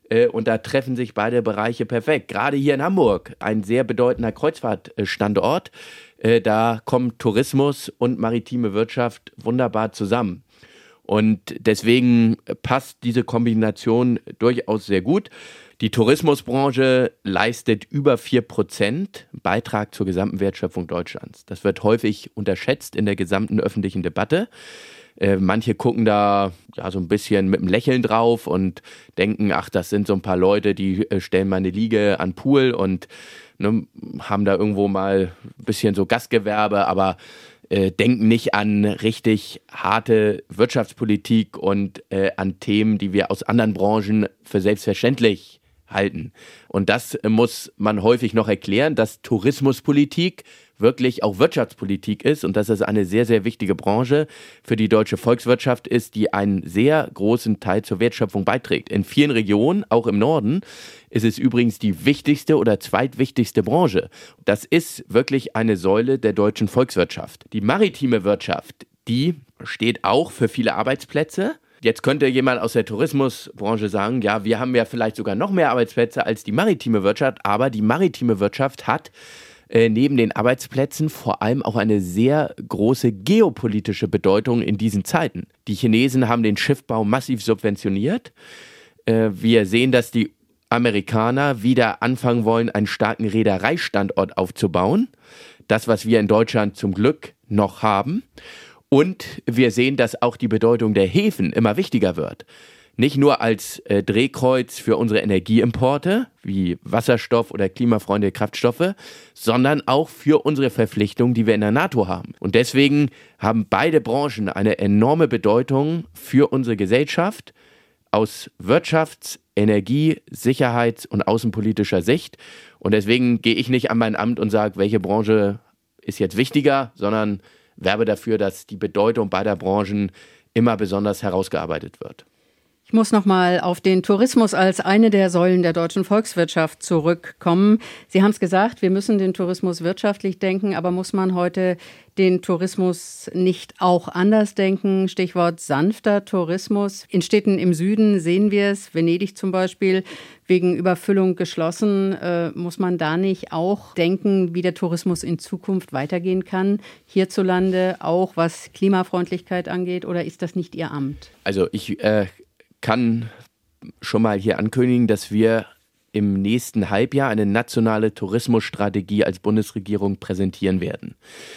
[SPEAKER 5] Und da treffen sich beide Bereiche perfekt. Gerade hier in Hamburg, ein sehr bedeutender Kreuzfahrtstandort. Da kommen Tourismus und maritime Wirtschaft wunderbar zusammen. Und deswegen passt diese Kombination durchaus sehr gut. Die Tourismusbranche leistet über 4% Beitrag zur gesamten Wertschöpfung Deutschlands. Das wird häufig unterschätzt in der gesamten öffentlichen Debatte. Manche gucken da ja so ein bisschen mit einem Lächeln drauf und denken, ach, das sind so ein paar Leute, die stellen mal eine Liege an Pool und haben da irgendwo mal ein bisschen so Gastgewerbe, aber denken nicht an richtig harte Wirtschaftspolitik und an Themen, die wir aus anderen Branchen für selbstverständlich halten. Und das muss man häufig noch erklären, dass Tourismuspolitik wirklich auch Wirtschaftspolitik ist und dass es eine sehr, sehr wichtige Branche für die deutsche Volkswirtschaft ist, die einen sehr großen Teil zur Wertschöpfung beiträgt. In vielen Regionen, auch im Norden, ist es übrigens die wichtigste oder zweitwichtigste Branche. Das ist wirklich eine Säule der deutschen Volkswirtschaft. Die maritime Wirtschaft, die steht auch für viele Arbeitsplätze. Jetzt könnte jemand aus der Tourismusbranche sagen, ja, wir haben ja vielleicht sogar noch mehr Arbeitsplätze als die maritime Wirtschaft, aber die maritime Wirtschaft hat neben den Arbeitsplätzen vor allem auch eine sehr große geopolitische Bedeutung in diesen Zeiten. Die Chinesen haben den Schiffbau massiv subventioniert. Wir sehen, dass die Amerikaner wieder anfangen wollen, einen starken Reedereistandort aufzubauen. Das, was wir in Deutschland zum Glück noch haben. Und wir sehen, dass auch die Bedeutung der Häfen immer wichtiger wird. Nicht nur als Drehkreuz für unsere Energieimporte, wie Wasserstoff oder klimafreundliche Kraftstoffe, sondern auch für unsere Verpflichtungen, die wir in der NATO haben. Und deswegen haben beide Branchen eine enorme Bedeutung für unsere Gesellschaft aus Wirtschafts-, Energie-, Sicherheits- und außenpolitischer Sicht. Und deswegen gehe ich nicht an mein Amt und sage, welche Branche ist jetzt wichtiger, sondern werbe dafür, dass die Bedeutung beider Branchen immer besonders herausgearbeitet wird.
[SPEAKER 6] Ich muss noch mal auf den Tourismus als eine der Säulen der deutschen Volkswirtschaft zurückkommen. Sie haben es gesagt, wir müssen den Tourismus wirtschaftlich denken, aber muss man heute den Tourismus nicht auch anders denken? Stichwort sanfter Tourismus. In Städten im Süden sehen wir es, Venedig zum Beispiel, wegen Überfüllung geschlossen. Muss man da nicht auch denken, wie der Tourismus in Zukunft weitergehen kann? Hierzulande auch, was Klimafreundlichkeit angeht, oder ist das nicht Ihr Amt?
[SPEAKER 5] Also ich kann schon mal hier ankündigen, dass wir im nächsten Halbjahr eine nationale Tourismusstrategie als Bundesregierung präsentieren werden.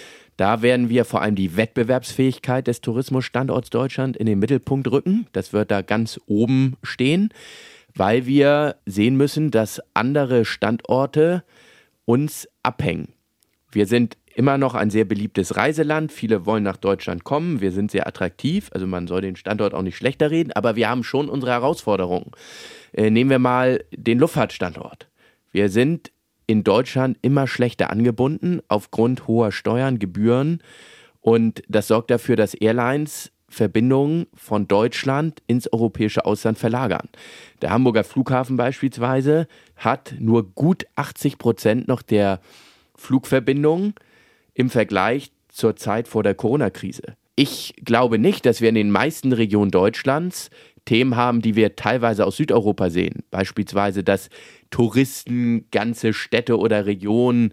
[SPEAKER 5] Da werden wir vor allem die Wettbewerbsfähigkeit des Tourismusstandorts Deutschland in den Mittelpunkt rücken. Das wird da ganz oben stehen, weil wir sehen müssen, dass andere Standorte uns abhängen. Wir sind immer noch ein sehr beliebtes Reiseland. Viele wollen nach Deutschland kommen. Wir sind sehr attraktiv. Also man soll den Standort auch nicht schlechter reden. Aber wir haben schon unsere Herausforderungen. Nehmen wir mal den Luftfahrtstandort. Wir sind in Deutschland immer schlechter angebunden aufgrund hoher Steuern, Gebühren. Und das sorgt dafür, dass Airlines Verbindungen von Deutschland ins europäische Ausland verlagern. Der Hamburger Flughafen beispielsweise hat nur gut 80% noch der Flugverbindungen im Vergleich zur Zeit vor der Corona-Krise. Ich glaube nicht, dass wir in den meisten Regionen Deutschlands Themen haben, die wir teilweise aus Südeuropa sehen. Beispielsweise, dass Touristen ganze Städte oder Regionen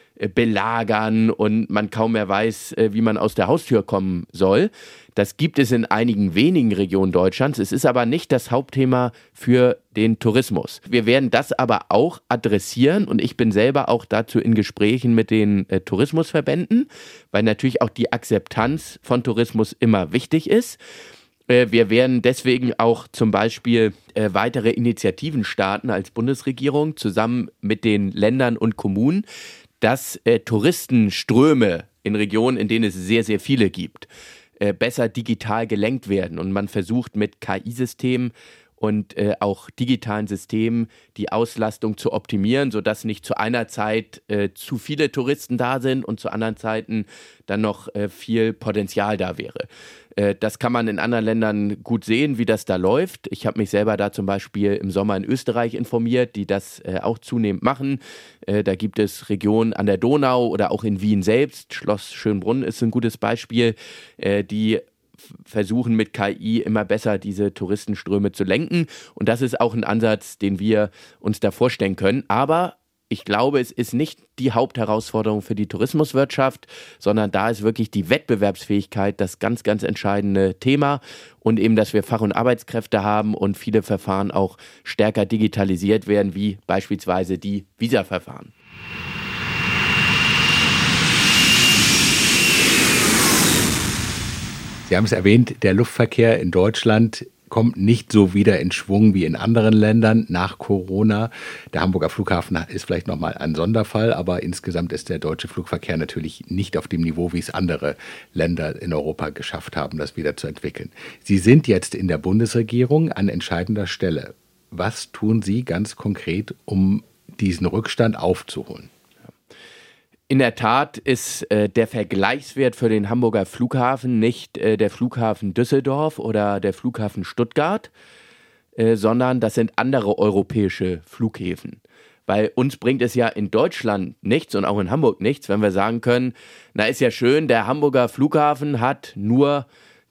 [SPEAKER 5] belagern und man kaum mehr weiß, wie man aus der Haustür kommen soll. Das gibt es in einigen wenigen Regionen Deutschlands. Es ist aber nicht das Hauptthema für den Tourismus. Wir werden das aber auch adressieren und ich bin selber auch dazu in Gesprächen mit den Tourismusverbänden, weil natürlich auch die Akzeptanz von Tourismus immer wichtig ist. Wir werden deswegen auch zum Beispiel weitere Initiativen starten als Bundesregierung zusammen mit den Ländern und Kommunen, dass Touristenströme in Regionen, in denen es sehr, sehr viele gibt, besser digital gelenkt werden. Und man versucht mit KI-Systemen und auch digitalen Systemen die Auslastung zu optimieren, sodass nicht zu einer Zeit zu viele Touristen da sind und zu anderen Zeiten dann noch viel Potenzial da wäre. Das kann man in anderen Ländern gut sehen, wie das da läuft. Ich habe mich selber da zum Beispiel im Sommer in Österreich informiert, die das auch zunehmend machen. Da gibt es Regionen an der Donau oder auch in Wien selbst. Schloss Schönbrunn ist ein gutes Beispiel, die versuchen mit KI immer besser diese Touristenströme zu lenken. Und das ist auch ein Ansatz, den wir uns da vorstellen können. Aber ich glaube, es ist nicht die Hauptherausforderung für die Tourismuswirtschaft, sondern da ist wirklich die Wettbewerbsfähigkeit das ganz, ganz entscheidende Thema und eben, dass wir Fach- und Arbeitskräfte haben und viele Verfahren auch stärker digitalisiert werden, wie beispielsweise die Visaverfahren.
[SPEAKER 2] Sie haben es erwähnt, der Luftverkehr in Deutschland kommt nicht so wieder in Schwung wie in anderen Ländern nach Corona. Der Hamburger Flughafen ist vielleicht nochmal ein Sonderfall, aber insgesamt ist der deutsche Flugverkehr natürlich nicht auf dem Niveau, wie es andere Länder in Europa geschafft haben, das wieder zu entwickeln. Sie sind jetzt in der Bundesregierung an entscheidender Stelle. Was tun Sie ganz konkret, um diesen Rückstand aufzuholen?
[SPEAKER 5] In der Tat ist der Vergleichswert für den Hamburger Flughafen nicht der Flughafen Düsseldorf oder der Flughafen Stuttgart, sondern das sind andere europäische Flughäfen. Weil uns bringt es ja in Deutschland nichts und auch in Hamburg nichts, wenn wir sagen können, na ist ja schön, der Hamburger Flughafen hat nur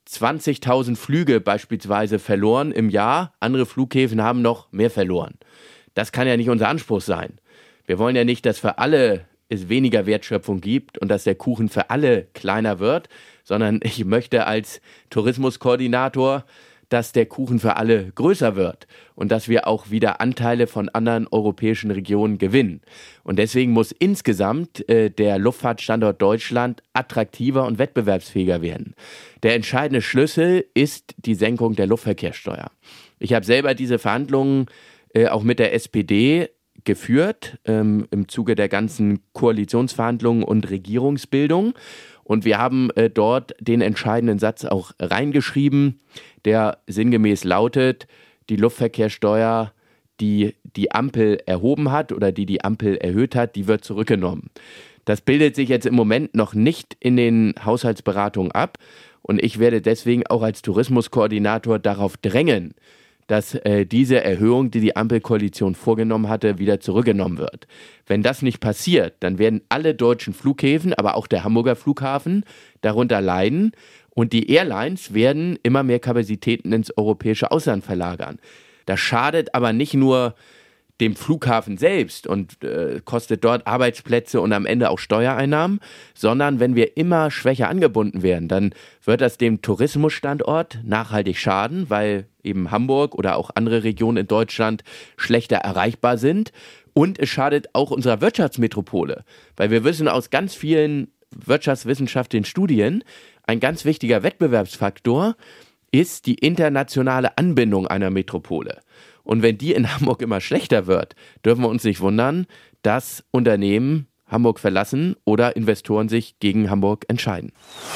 [SPEAKER 5] 20.000 Flüge beispielsweise verloren im Jahr, andere Flughäfen haben noch mehr verloren. Das kann ja nicht unser Anspruch sein. Wir wollen ja nicht, dass für alle es weniger Wertschöpfung gibt und dass der Kuchen für alle kleiner wird, sondern ich möchte als Tourismuskoordinator, dass der Kuchen für alle größer wird und dass wir auch wieder Anteile von anderen europäischen Regionen gewinnen. Und deswegen muss insgesamt der Luftfahrtstandort Deutschland attraktiver und wettbewerbsfähiger werden. Der entscheidende Schlüssel ist die Senkung der Luftverkehrssteuer. Ich habe selber diese Verhandlungen auch mit der SPD geführt im Zuge der ganzen Koalitionsverhandlungen und Regierungsbildung. Und wir haben dort den entscheidenden Satz auch reingeschrieben, der sinngemäß lautet, die Luftverkehrssteuer, die die Ampel erhoben hat oder die Ampel erhöht hat, die wird zurückgenommen. Das bildet sich jetzt im Moment noch nicht in den Haushaltsberatungen ab. Und ich werde deswegen auch als Tourismuskoordinator darauf drängen, dass diese Erhöhung, die die Ampelkoalition vorgenommen hatte, wieder zurückgenommen wird. Wenn das nicht passiert, dann werden alle deutschen Flughäfen, aber auch der Hamburger Flughafen darunter leiden und die Airlines werden immer mehr Kapazitäten ins europäische Ausland verlagern. Das schadet aber nicht nur dem Flughafen selbst und kostet dort Arbeitsplätze und am Ende auch Steuereinnahmen, sondern wenn wir immer schwächer angebunden werden, dann wird das dem Tourismusstandort nachhaltig schaden, weil eben Hamburg oder auch andere Regionen in Deutschland schlechter erreichbar sind und es schadet auch unserer Wirtschaftsmetropole, weil wir wissen aus ganz vielen wirtschaftswissenschaftlichen Studien, ein ganz wichtiger Wettbewerbsfaktor ist die internationale Anbindung einer Metropole. Und wenn die in Hamburg immer schlechter wird, dürfen wir uns nicht wundern, dass Unternehmen Hamburg verlassen oder Investoren sich gegen Hamburg entscheiden.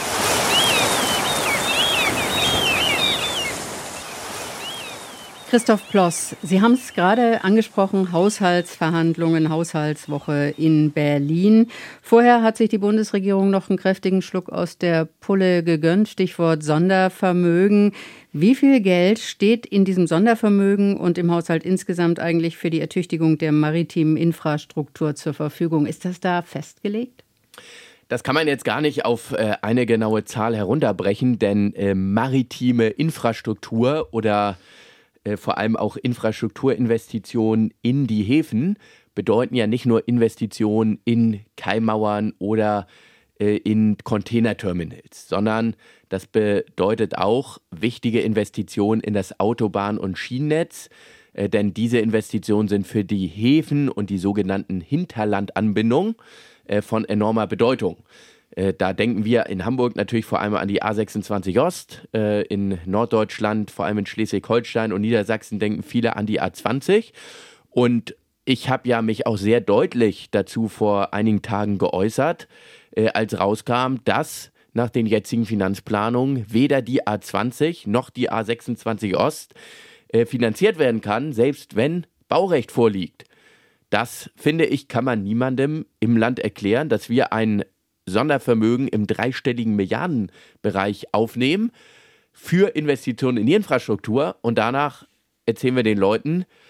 [SPEAKER 6] Christoph Ploss, Sie haben es gerade angesprochen, Haushaltsverhandlungen, Haushaltswoche in Berlin. Vorher hat sich die Bundesregierung noch einen kräftigen Schluck aus der Pulle gegönnt, Stichwort Sondervermögen. Wie viel Geld steht in diesem Sondervermögen und im Haushalt insgesamt eigentlich für die Ertüchtigung der maritimen Infrastruktur zur Verfügung? Ist das da festgelegt?
[SPEAKER 5] Das kann man jetzt gar nicht auf eine genaue Zahl herunterbrechen, denn maritime Infrastruktur oder vor allem auch Infrastrukturinvestitionen in die Häfen bedeuten ja nicht nur Investitionen in Kaimauern oder in Containerterminals, sondern das bedeutet auch wichtige Investitionen in das Autobahn- und Schienennetz, denn diese Investitionen sind für die Häfen und die sogenannten Hinterlandanbindungen von enormer Bedeutung. Da denken wir in Hamburg natürlich vor allem an die A26 Ost, in Norddeutschland, vor allem in Schleswig-Holstein und Niedersachsen denken viele an die A20 und ich habe ja mich auch sehr deutlich dazu vor einigen Tagen geäußert, als rauskam, dass nach den jetzigen Finanzplanungen weder die A20 noch die A26 Ost finanziert werden kann, selbst wenn Baurecht vorliegt. Das, finde ich, kann man niemandem im Land erklären, dass wir ein Sondervermögen im dreistelligen Milliardenbereich aufnehmen für Investitionen in die Infrastruktur und danach erzählen wir den Leuten,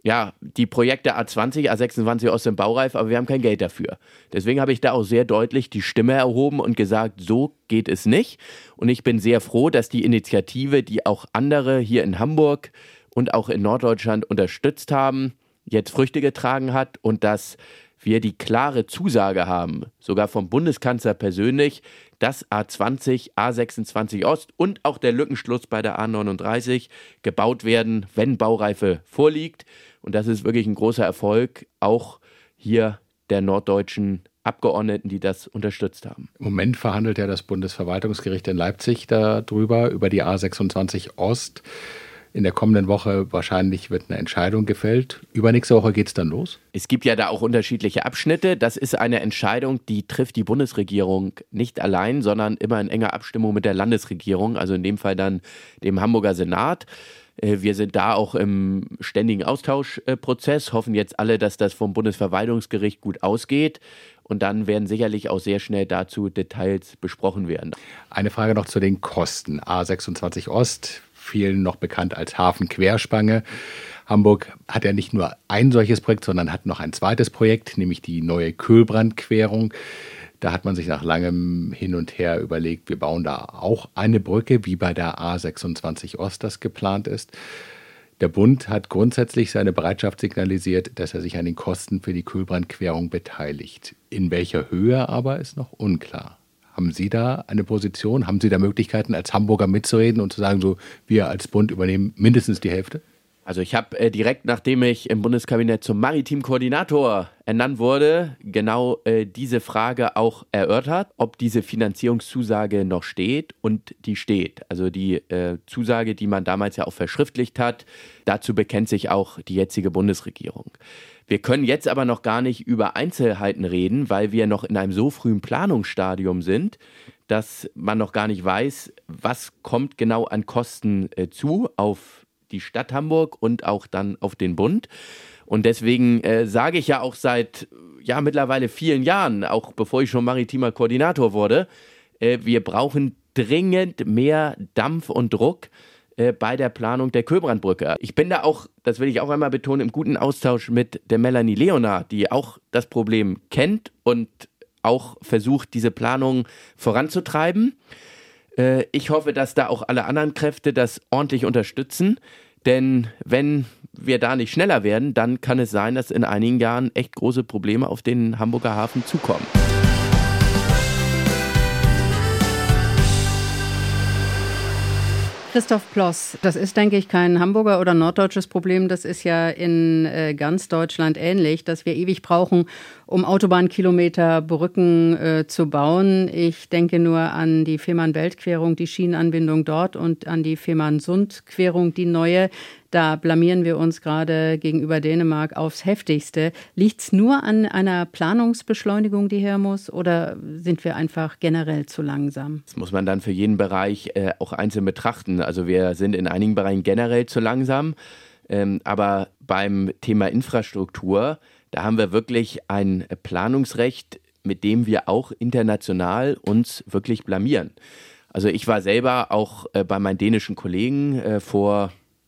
[SPEAKER 5] die Projekte A20, A26 Ost sind baureif, aber wir haben kein Geld dafür. Deswegen habe ich da auch sehr deutlich die Stimme erhoben und gesagt, so geht es nicht. Und ich bin sehr froh, dass die Initiative, die auch andere hier in Hamburg und auch in Norddeutschland unterstützt haben, jetzt Früchte getragen hat und dass wir die klare Zusage haben, sogar vom Bundeskanzler persönlich, dass A20, A26 Ost und auch der Lückenschluss bei der A39 gebaut werden, wenn Baureife vorliegt. Und das ist wirklich ein großer Erfolg, auch hier der norddeutschen Abgeordneten, die das unterstützt haben.
[SPEAKER 2] Im Moment verhandelt ja das Bundesverwaltungsgericht in Leipzig darüber, über die A26 Ost. In der kommenden Woche wahrscheinlich wird eine Entscheidung gefällt. Übernächste Woche geht es dann los?
[SPEAKER 5] Es gibt ja da auch unterschiedliche Abschnitte. Das ist eine Entscheidung, die trifft die Bundesregierung nicht allein, sondern immer in enger Abstimmung mit der Landesregierung, also in dem Fall dann dem Hamburger Senat. Wir sind da auch im ständigen Austauschprozess, hoffen jetzt alle, dass das vom Bundesverwaltungsgericht gut ausgeht. Und dann werden sicherlich auch sehr schnell dazu Details besprochen werden.
[SPEAKER 2] Eine Frage noch zu den Kosten. A26 Ost, vielen noch bekannt als Hafenquerspange. Hamburg hat ja nicht nur ein solches Projekt, sondern hat noch ein zweites Projekt, nämlich die neue Köhlbrandquerung. Da hat man sich nach langem Hin und Her überlegt, wir bauen da auch eine Brücke, wie bei der A26 Ost das geplant ist. Der Bund hat grundsätzlich seine Bereitschaft signalisiert, dass er sich an den Kosten für die Köhlbrandquerung beteiligt. In welcher Höhe aber ist noch unklar. Haben Sie da eine Position? Haben Sie da Möglichkeiten, als Hamburger mitzureden und zu sagen, so wir als Bund übernehmen mindestens die Hälfte?
[SPEAKER 5] Also ich habe direkt, nachdem ich im Bundeskabinett zum Maritim-Koordinator ernannt wurde, genau diese Frage auch erörtert, ob diese Finanzierungszusage noch steht, und die steht. Also die Zusage, die man damals ja auch verschriftlicht hat, dazu bekennt sich auch die jetzige Bundesregierung. Wir können jetzt aber noch gar nicht über Einzelheiten reden, weil wir noch in einem so frühen Planungsstadium sind, dass man noch gar nicht weiß, was kommt genau an Kosten zu auf die Stadt Hamburg und auch dann auf den Bund. Und deswegen sage ich ja auch seit mittlerweile vielen Jahren, auch bevor ich schon maritimer Koordinator wurde, wir brauchen dringend mehr Dampf und Druck bei der Planung der Köhlbrandbrücke. Ich bin da auch, das will ich auch einmal betonen, im guten Austausch mit der Melanie Leonard, die auch das Problem kennt und auch versucht, diese Planung voranzutreiben. Ich hoffe, dass da auch alle anderen Kräfte das ordentlich unterstützen, denn wenn wir da nicht schneller werden, dann kann es sein, dass in einigen Jahren echt große Probleme auf den Hamburger Hafen zukommen.
[SPEAKER 6] Christoph Ploss, das ist, denke ich, kein Hamburger oder norddeutsches Problem. Das ist ja in ganz Deutschland ähnlich, dass wir ewig brauchen, um Autobahnkilometer, Brücken zu bauen. Ich denke nur an die Fehmarn-Belt-Querung, die Schienenanbindung dort, und an die Fehmarn-Sund-Querung, die neue. Da blamieren wir uns gerade gegenüber Dänemark aufs Heftigste. Liegt es nur an einer Planungsbeschleunigung, die her muss, oder sind wir einfach generell zu langsam?
[SPEAKER 5] Das muss man dann für jeden Bereich auch einzeln betrachten. Also wir sind in einigen Bereichen generell zu langsam, aber beim Thema Infrastruktur, da haben wir wirklich ein Planungsrecht, mit dem wir auch international uns wirklich blamieren. Also ich war selber auch bei meinen dänischen Kollegen vor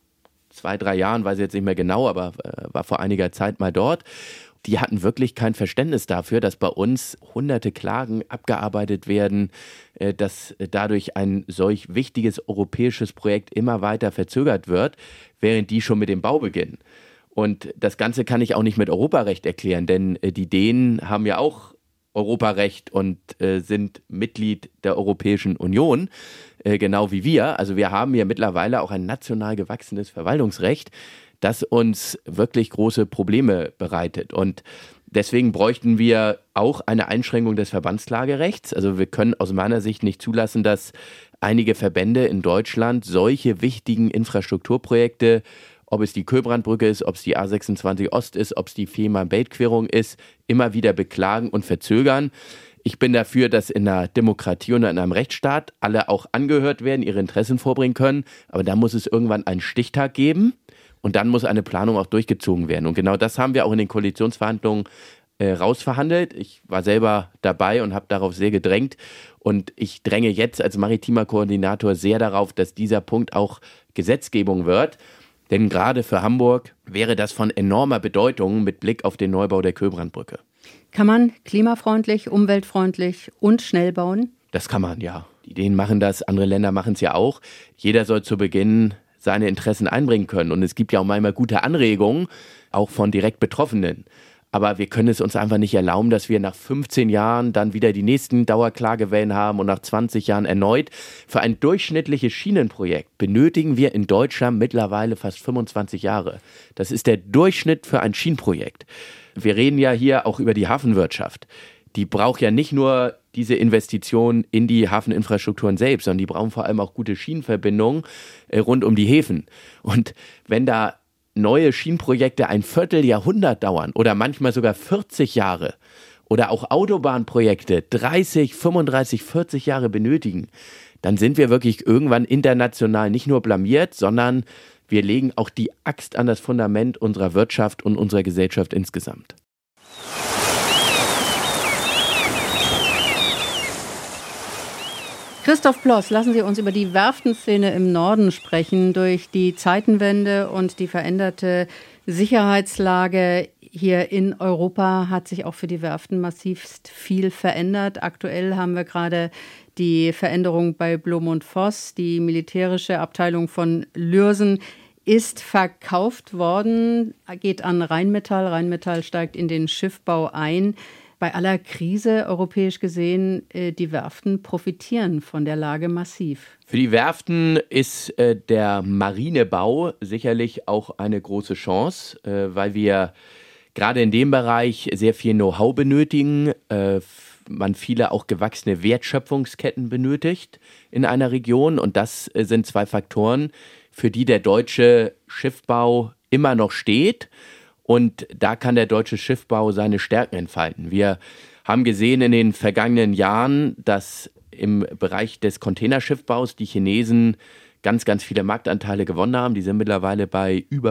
[SPEAKER 5] 2-3 Jahren, weiß ich jetzt nicht mehr genau, aber war vor einiger Zeit mal dort. Die hatten wirklich kein Verständnis dafür, dass bei uns hunderte Klagen abgearbeitet werden, dass dadurch ein solch wichtiges europäisches Projekt immer weiter verzögert wird, während die schon mit dem Bau beginnen. Und das Ganze kann ich auch nicht mit Europarecht erklären, denn die Dänen haben ja auch Europarecht und sind Mitglied der Europäischen Union, genau wie wir. Also wir haben hier mittlerweile auch ein national gewachsenes Verwaltungsrecht, das uns wirklich große Probleme bereitet. Und deswegen bräuchten wir auch eine Einschränkung des Verbandsklagerechts. Also wir können aus meiner Sicht nicht zulassen, dass einige Verbände in Deutschland solche wichtigen Infrastrukturprojekte, ob es die Köhlbrandbrücke ist, ob es die A26 Ost ist, ob es die Fehmarn-Belt-Querung ist, immer wieder beklagen und verzögern. Ich bin dafür, dass in einer Demokratie und in einem Rechtsstaat alle auch angehört werden, ihre Interessen vorbringen können. Aber da muss es irgendwann einen Stichtag geben und dann muss eine Planung auch durchgezogen werden. Und genau das haben wir auch in den Koalitionsverhandlungen rausverhandelt. Ich war selber dabei und habe darauf sehr gedrängt. Und ich dränge jetzt als maritimer Koordinator sehr darauf, dass dieser Punkt auch Gesetzgebung wird. Denn gerade für Hamburg wäre das von enormer Bedeutung mit Blick auf den Neubau der Köbrandbrücke.
[SPEAKER 6] Kann man klimafreundlich, umweltfreundlich und schnell bauen?
[SPEAKER 5] Das kann man, ja. Die Dänen machen das, andere Länder machen es ja auch. Jeder soll zu Beginn seine Interessen einbringen können. Und es gibt ja auch manchmal gute Anregungen, auch von direkt Betroffenen. Aber wir können es uns einfach nicht erlauben, dass wir nach 15 Jahren dann wieder die nächsten Dauerklagewellen haben und nach 20 Jahren erneut. Für ein durchschnittliches Schienenprojekt benötigen wir in Deutschland mittlerweile fast 25 Jahre. Das ist der Durchschnitt für ein Schienenprojekt. Wir reden ja hier auch über die Hafenwirtschaft. Die braucht ja nicht nur diese Investition in die Hafeninfrastrukturen selbst, sondern die brauchen vor allem auch gute Schienenverbindungen rund um die Häfen. Und wenn da neue Schienenprojekte ein Vierteljahrhundert dauern oder manchmal sogar 40 Jahre oder auch Autobahnprojekte 30, 35, 40 Jahre benötigen, dann sind wir wirklich irgendwann international nicht nur blamiert, sondern wir legen auch die Axt an das Fundament unserer Wirtschaft und unserer Gesellschaft insgesamt.
[SPEAKER 6] Christoph Ploss, lassen Sie uns über die Werftenszene im Norden sprechen. Durch die Zeitenwende und die veränderte Sicherheitslage hier in Europa hat sich auch für die Werften massivst viel verändert. Aktuell haben wir gerade die Veränderung bei Blom und Voss. Die militärische Abteilung von Lürsen ist verkauft worden, geht an Rheinmetall. Rheinmetall steigt in den Schiffbau ein. Bei aller Krise europäisch gesehen, die Werften profitieren von der Lage massiv.
[SPEAKER 5] Für die Werften ist der Marinebau sicherlich auch eine große Chance, weil wir gerade in dem Bereich sehr viel Know-how benötigen, man viele auch gewachsene Wertschöpfungsketten benötigt in einer Region. Und das sind zwei Faktoren, für die der deutsche Schiffbau immer noch steht. Und da kann der deutsche Schiffbau seine Stärken entfalten. Wir haben gesehen in den vergangenen Jahren, dass im Bereich des Containerschiffbaus die Chinesen ganz, ganz viele Marktanteile gewonnen haben. Die sind mittlerweile bei über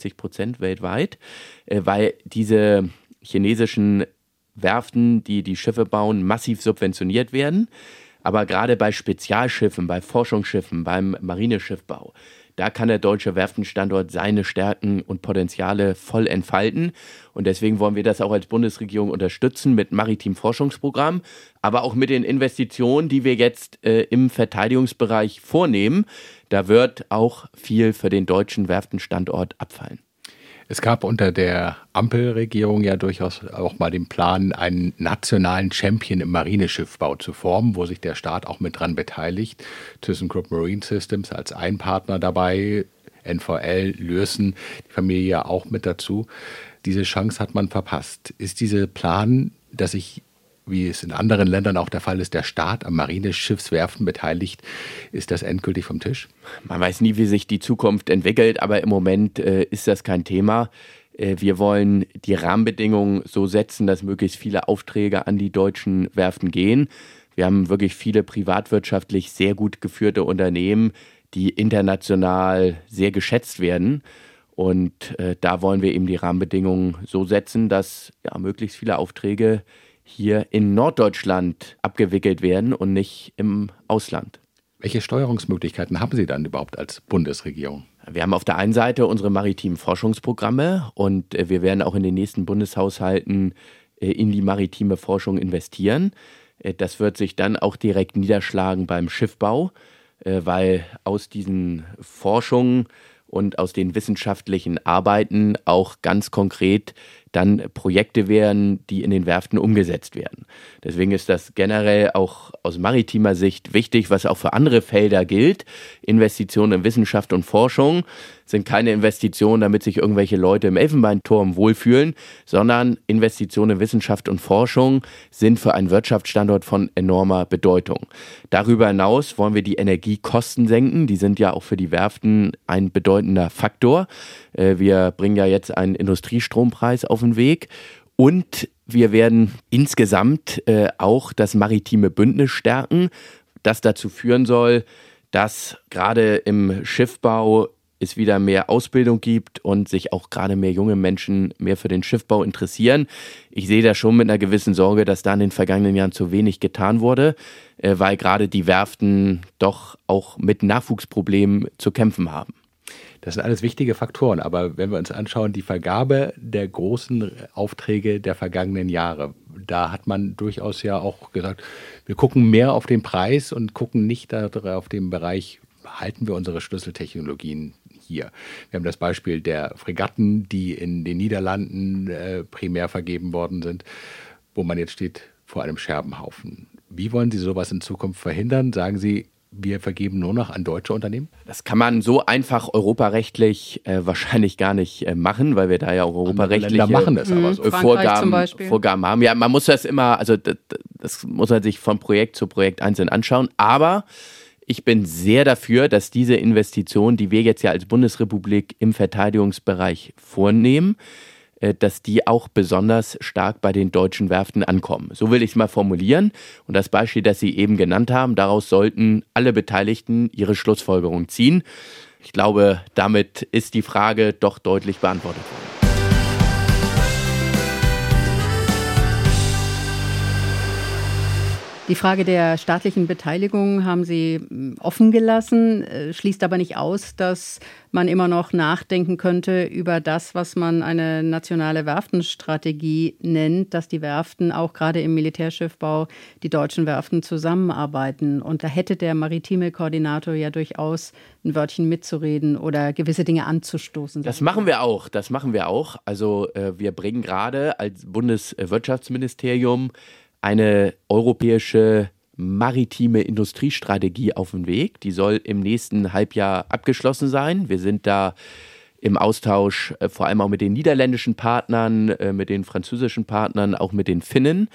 [SPEAKER 5] 65% weltweit, weil diese chinesischen Werften, die die Schiffe bauen, massiv subventioniert werden. Aber gerade bei Spezialschiffen, bei Forschungsschiffen, beim Marineschiffbau, da kann der deutsche Werftenstandort seine Stärken und Potenziale voll entfalten. Und deswegen wollen wir das auch als Bundesregierung unterstützen mit Maritim Forschungsprogramm, aber auch mit den Investitionen, die wir jetzt im Verteidigungsbereich vornehmen. Da wird auch viel für den deutschen Werftenstandort abfallen.
[SPEAKER 2] Es gab unter der Ampelregierung ja durchaus auch mal den Plan, einen nationalen Champion im Marineschiffbau zu formen, wo sich der Staat auch mit dran beteiligt. ThyssenKrupp Marine Systems als ein Partner dabei, NVL, Lürsen, die Familie ja auch mit dazu. Diese Chance hat man verpasst. Ist dieser Plan, dass sich, wie es in anderen Ländern auch der Fall ist, der Staat am Marineschiffswerften beteiligt, ist das endgültig vom Tisch?
[SPEAKER 5] Man weiß nie, wie sich die Zukunft entwickelt, aber im Moment ist das kein Thema. Wir wollen die Rahmenbedingungen so setzen, dass möglichst viele Aufträge an die deutschen Werften gehen. Wir haben wirklich viele privatwirtschaftlich sehr gut geführte Unternehmen, die international sehr geschätzt werden. Und da wollen wir eben die Rahmenbedingungen so setzen, dass möglichst viele Aufträge hier in Norddeutschland abgewickelt werden und nicht im Ausland.
[SPEAKER 2] Welche Steuerungsmöglichkeiten haben Sie dann überhaupt als Bundesregierung?
[SPEAKER 5] Wir haben auf der einen Seite unsere maritimen Forschungsprogramme und wir werden auch in den nächsten Bundeshaushalten in die maritime Forschung investieren. Das wird sich dann auch direkt niederschlagen beim Schiffbau, weil aus diesen Forschungen und aus den wissenschaftlichen Arbeiten auch ganz konkret dann Projekte werden, die in den Werften umgesetzt werden. Deswegen ist das generell auch aus maritimer Sicht wichtig, was auch für andere Felder gilt. Investitionen in Wissenschaft und Forschung sind keine Investitionen, damit sich irgendwelche Leute im Elfenbeinturm wohlfühlen, sondern Investitionen in Wissenschaft und Forschung sind für einen Wirtschaftsstandort von enormer Bedeutung. Darüber hinaus wollen wir die Energiekosten senken. Die sind ja auch für die Werften ein bedeutender Faktor. Wir bringen ja jetzt einen Industriestrompreis auf den Weg und wir werden insgesamt auch das maritime Bündnis stärken, das dazu führen soll, dass gerade im Schiffbau es wieder mehr Ausbildung gibt und sich auch gerade mehr junge Menschen mehr für den Schiffbau interessieren. Ich sehe da schon mit einer gewissen Sorge, dass da in den vergangenen Jahren zu wenig getan wurde, weil gerade die Werften doch auch mit Nachwuchsproblemen zu kämpfen haben.
[SPEAKER 2] Das sind alles wichtige Faktoren, aber wenn wir uns anschauen, die Vergabe der großen Aufträge der vergangenen Jahre, da hat man durchaus ja auch gesagt, wir gucken mehr auf den Preis und gucken nicht auf den Bereich, halten wir unsere Schlüsseltechnologien hier. Wir haben das Beispiel der Fregatten, die in den Niederlanden primär vergeben worden sind, wo man jetzt steht vor einem Scherbenhaufen. Wie wollen Sie sowas in Zukunft verhindern? Sagen Sie, wir vergeben nur noch an deutsche Unternehmen?
[SPEAKER 5] Das kann man so einfach europarechtlich wahrscheinlich gar nicht machen, weil wir da ja auch europarechtliche
[SPEAKER 2] machen das aber so.
[SPEAKER 5] Vorgaben haben. Ja, man muss das immer, also das muss man sich von Projekt zu Projekt einzeln anschauen. Aber ich bin sehr dafür, dass diese Investition, die wir jetzt ja als Bundesrepublik im Verteidigungsbereich vornehmen, dass die auch besonders stark bei den deutschen Werften ankommen. So will ich es mal formulieren. Und das Beispiel, das Sie eben genannt haben, daraus sollten alle Beteiligten ihre Schlussfolgerung ziehen. Ich glaube, damit ist die Frage doch deutlich beantwortet worden.
[SPEAKER 6] Die Frage der staatlichen Beteiligung haben Sie offen gelassen, schließt aber nicht aus, dass man immer noch nachdenken könnte über das, was man eine nationale Werftenstrategie nennt, dass die Werften auch gerade im Militärschiffbau, die deutschen Werften zusammenarbeiten. Und da hätte der maritime Koordinator ja durchaus ein Wörtchen mitzureden oder gewisse Dinge anzustoßen.
[SPEAKER 5] Das machen wir auch. Also wir bringen gerade als Bundeswirtschaftsministerium eine europäische maritime Industriestrategie auf den Weg. Die soll im nächsten Halbjahr abgeschlossen sein. Wir sind da im Austausch vor allem auch mit den niederländischen Partnern, mit den französischen Partnern, auch mit den Finnen.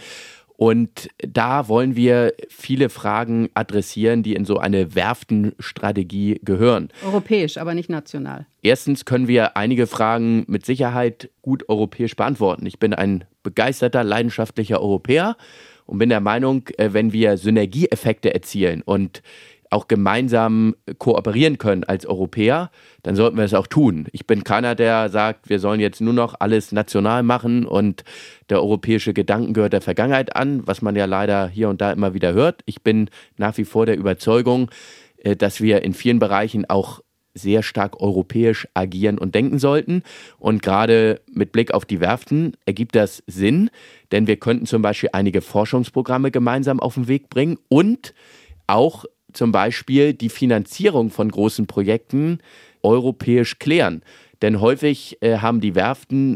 [SPEAKER 5] Und da wollen wir viele Fragen adressieren, die in so eine Werftenstrategie gehören.
[SPEAKER 6] Europäisch, aber nicht national.
[SPEAKER 5] Erstens können wir einige Fragen mit Sicherheit gut europäisch beantworten. Ich bin ein begeisterter, leidenschaftlicher Europäer und bin der Meinung, wenn wir Synergieeffekte erzielen und auch gemeinsam kooperieren können als Europäer, dann sollten wir es auch tun. Ich bin keiner, der sagt, wir sollen jetzt nur noch alles national machen und der europäische Gedanken gehört der Vergangenheit an, was man ja leider hier und da immer wieder hört. Ich bin nach wie vor der Überzeugung, dass wir in vielen Bereichen auch sehr stark europäisch agieren und denken sollten. Und gerade mit Blick auf die Werften ergibt das Sinn, denn wir könnten zum Beispiel einige Forschungsprogramme gemeinsam auf den Weg bringen und auch zum Beispiel die Finanzierung von großen Projekten europäisch klären. Denn häufig haben die Werften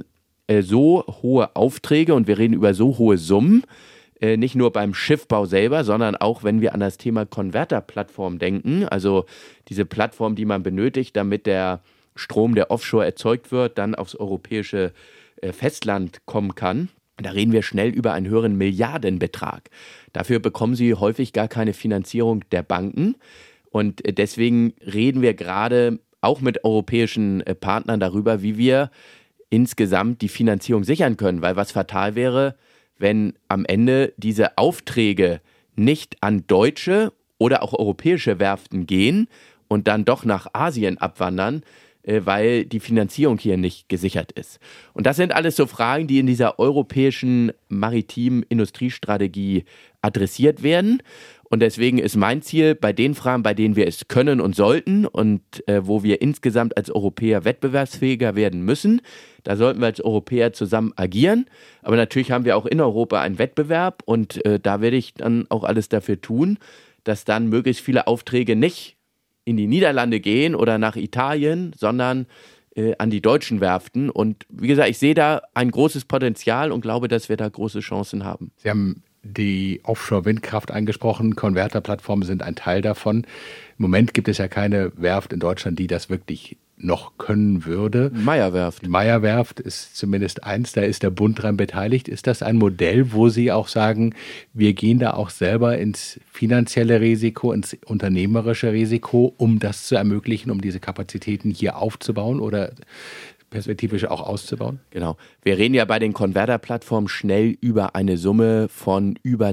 [SPEAKER 5] so hohe Aufträge und wir reden über so hohe Summen, nicht nur beim Schiffbau selber, sondern auch, wenn wir an das Thema Konverterplattform denken, also diese Plattform, die man benötigt, damit der Strom, der offshore erzeugt wird, dann aufs europäische Festland kommen kann. Da reden wir schnell über einen höheren Milliardenbetrag. Dafür bekommen sie häufig gar keine Finanzierung der Banken. Und deswegen reden wir gerade auch mit europäischen Partnern darüber, wie wir insgesamt die Finanzierung sichern können. Weil was fatal wäre, wenn am Ende diese Aufträge nicht an deutsche oder auch europäische Werften gehen und dann doch nach Asien abwandern, weil die Finanzierung hier nicht gesichert ist. Und das sind alles so Fragen, die in dieser europäischen maritimen Industriestrategie adressiert werden. Und deswegen ist mein Ziel, bei den Fragen, bei denen wir es können und sollten und wo wir insgesamt als Europäer wettbewerbsfähiger werden müssen, da sollten wir als Europäer zusammen agieren. Aber natürlich haben wir auch in Europa einen Wettbewerb und da werde ich dann auch alles dafür tun, dass dann möglichst viele Aufträge nicht in die Niederlande gehen oder nach Italien, sondern an die deutschen Werften. Und wie gesagt, ich sehe da ein großes Potenzial und glaube, dass wir da große Chancen haben.
[SPEAKER 2] Sie haben die Offshore-Windkraft angesprochen. Konverterplattformen sind ein Teil davon. Im Moment gibt es ja keine Werft in Deutschland, die das wirklich noch können würde. Meyer-Werft ist zumindest eins, da ist der Bund dran beteiligt. Ist das ein Modell, wo Sie auch sagen, wir gehen da auch selber ins finanzielle Risiko, ins unternehmerische Risiko, um das zu ermöglichen, um diese Kapazitäten hier aufzubauen oder perspektivisch auch auszubauen?
[SPEAKER 5] Genau. Wir reden ja bei den Konverterplattformen schnell über eine Summe von über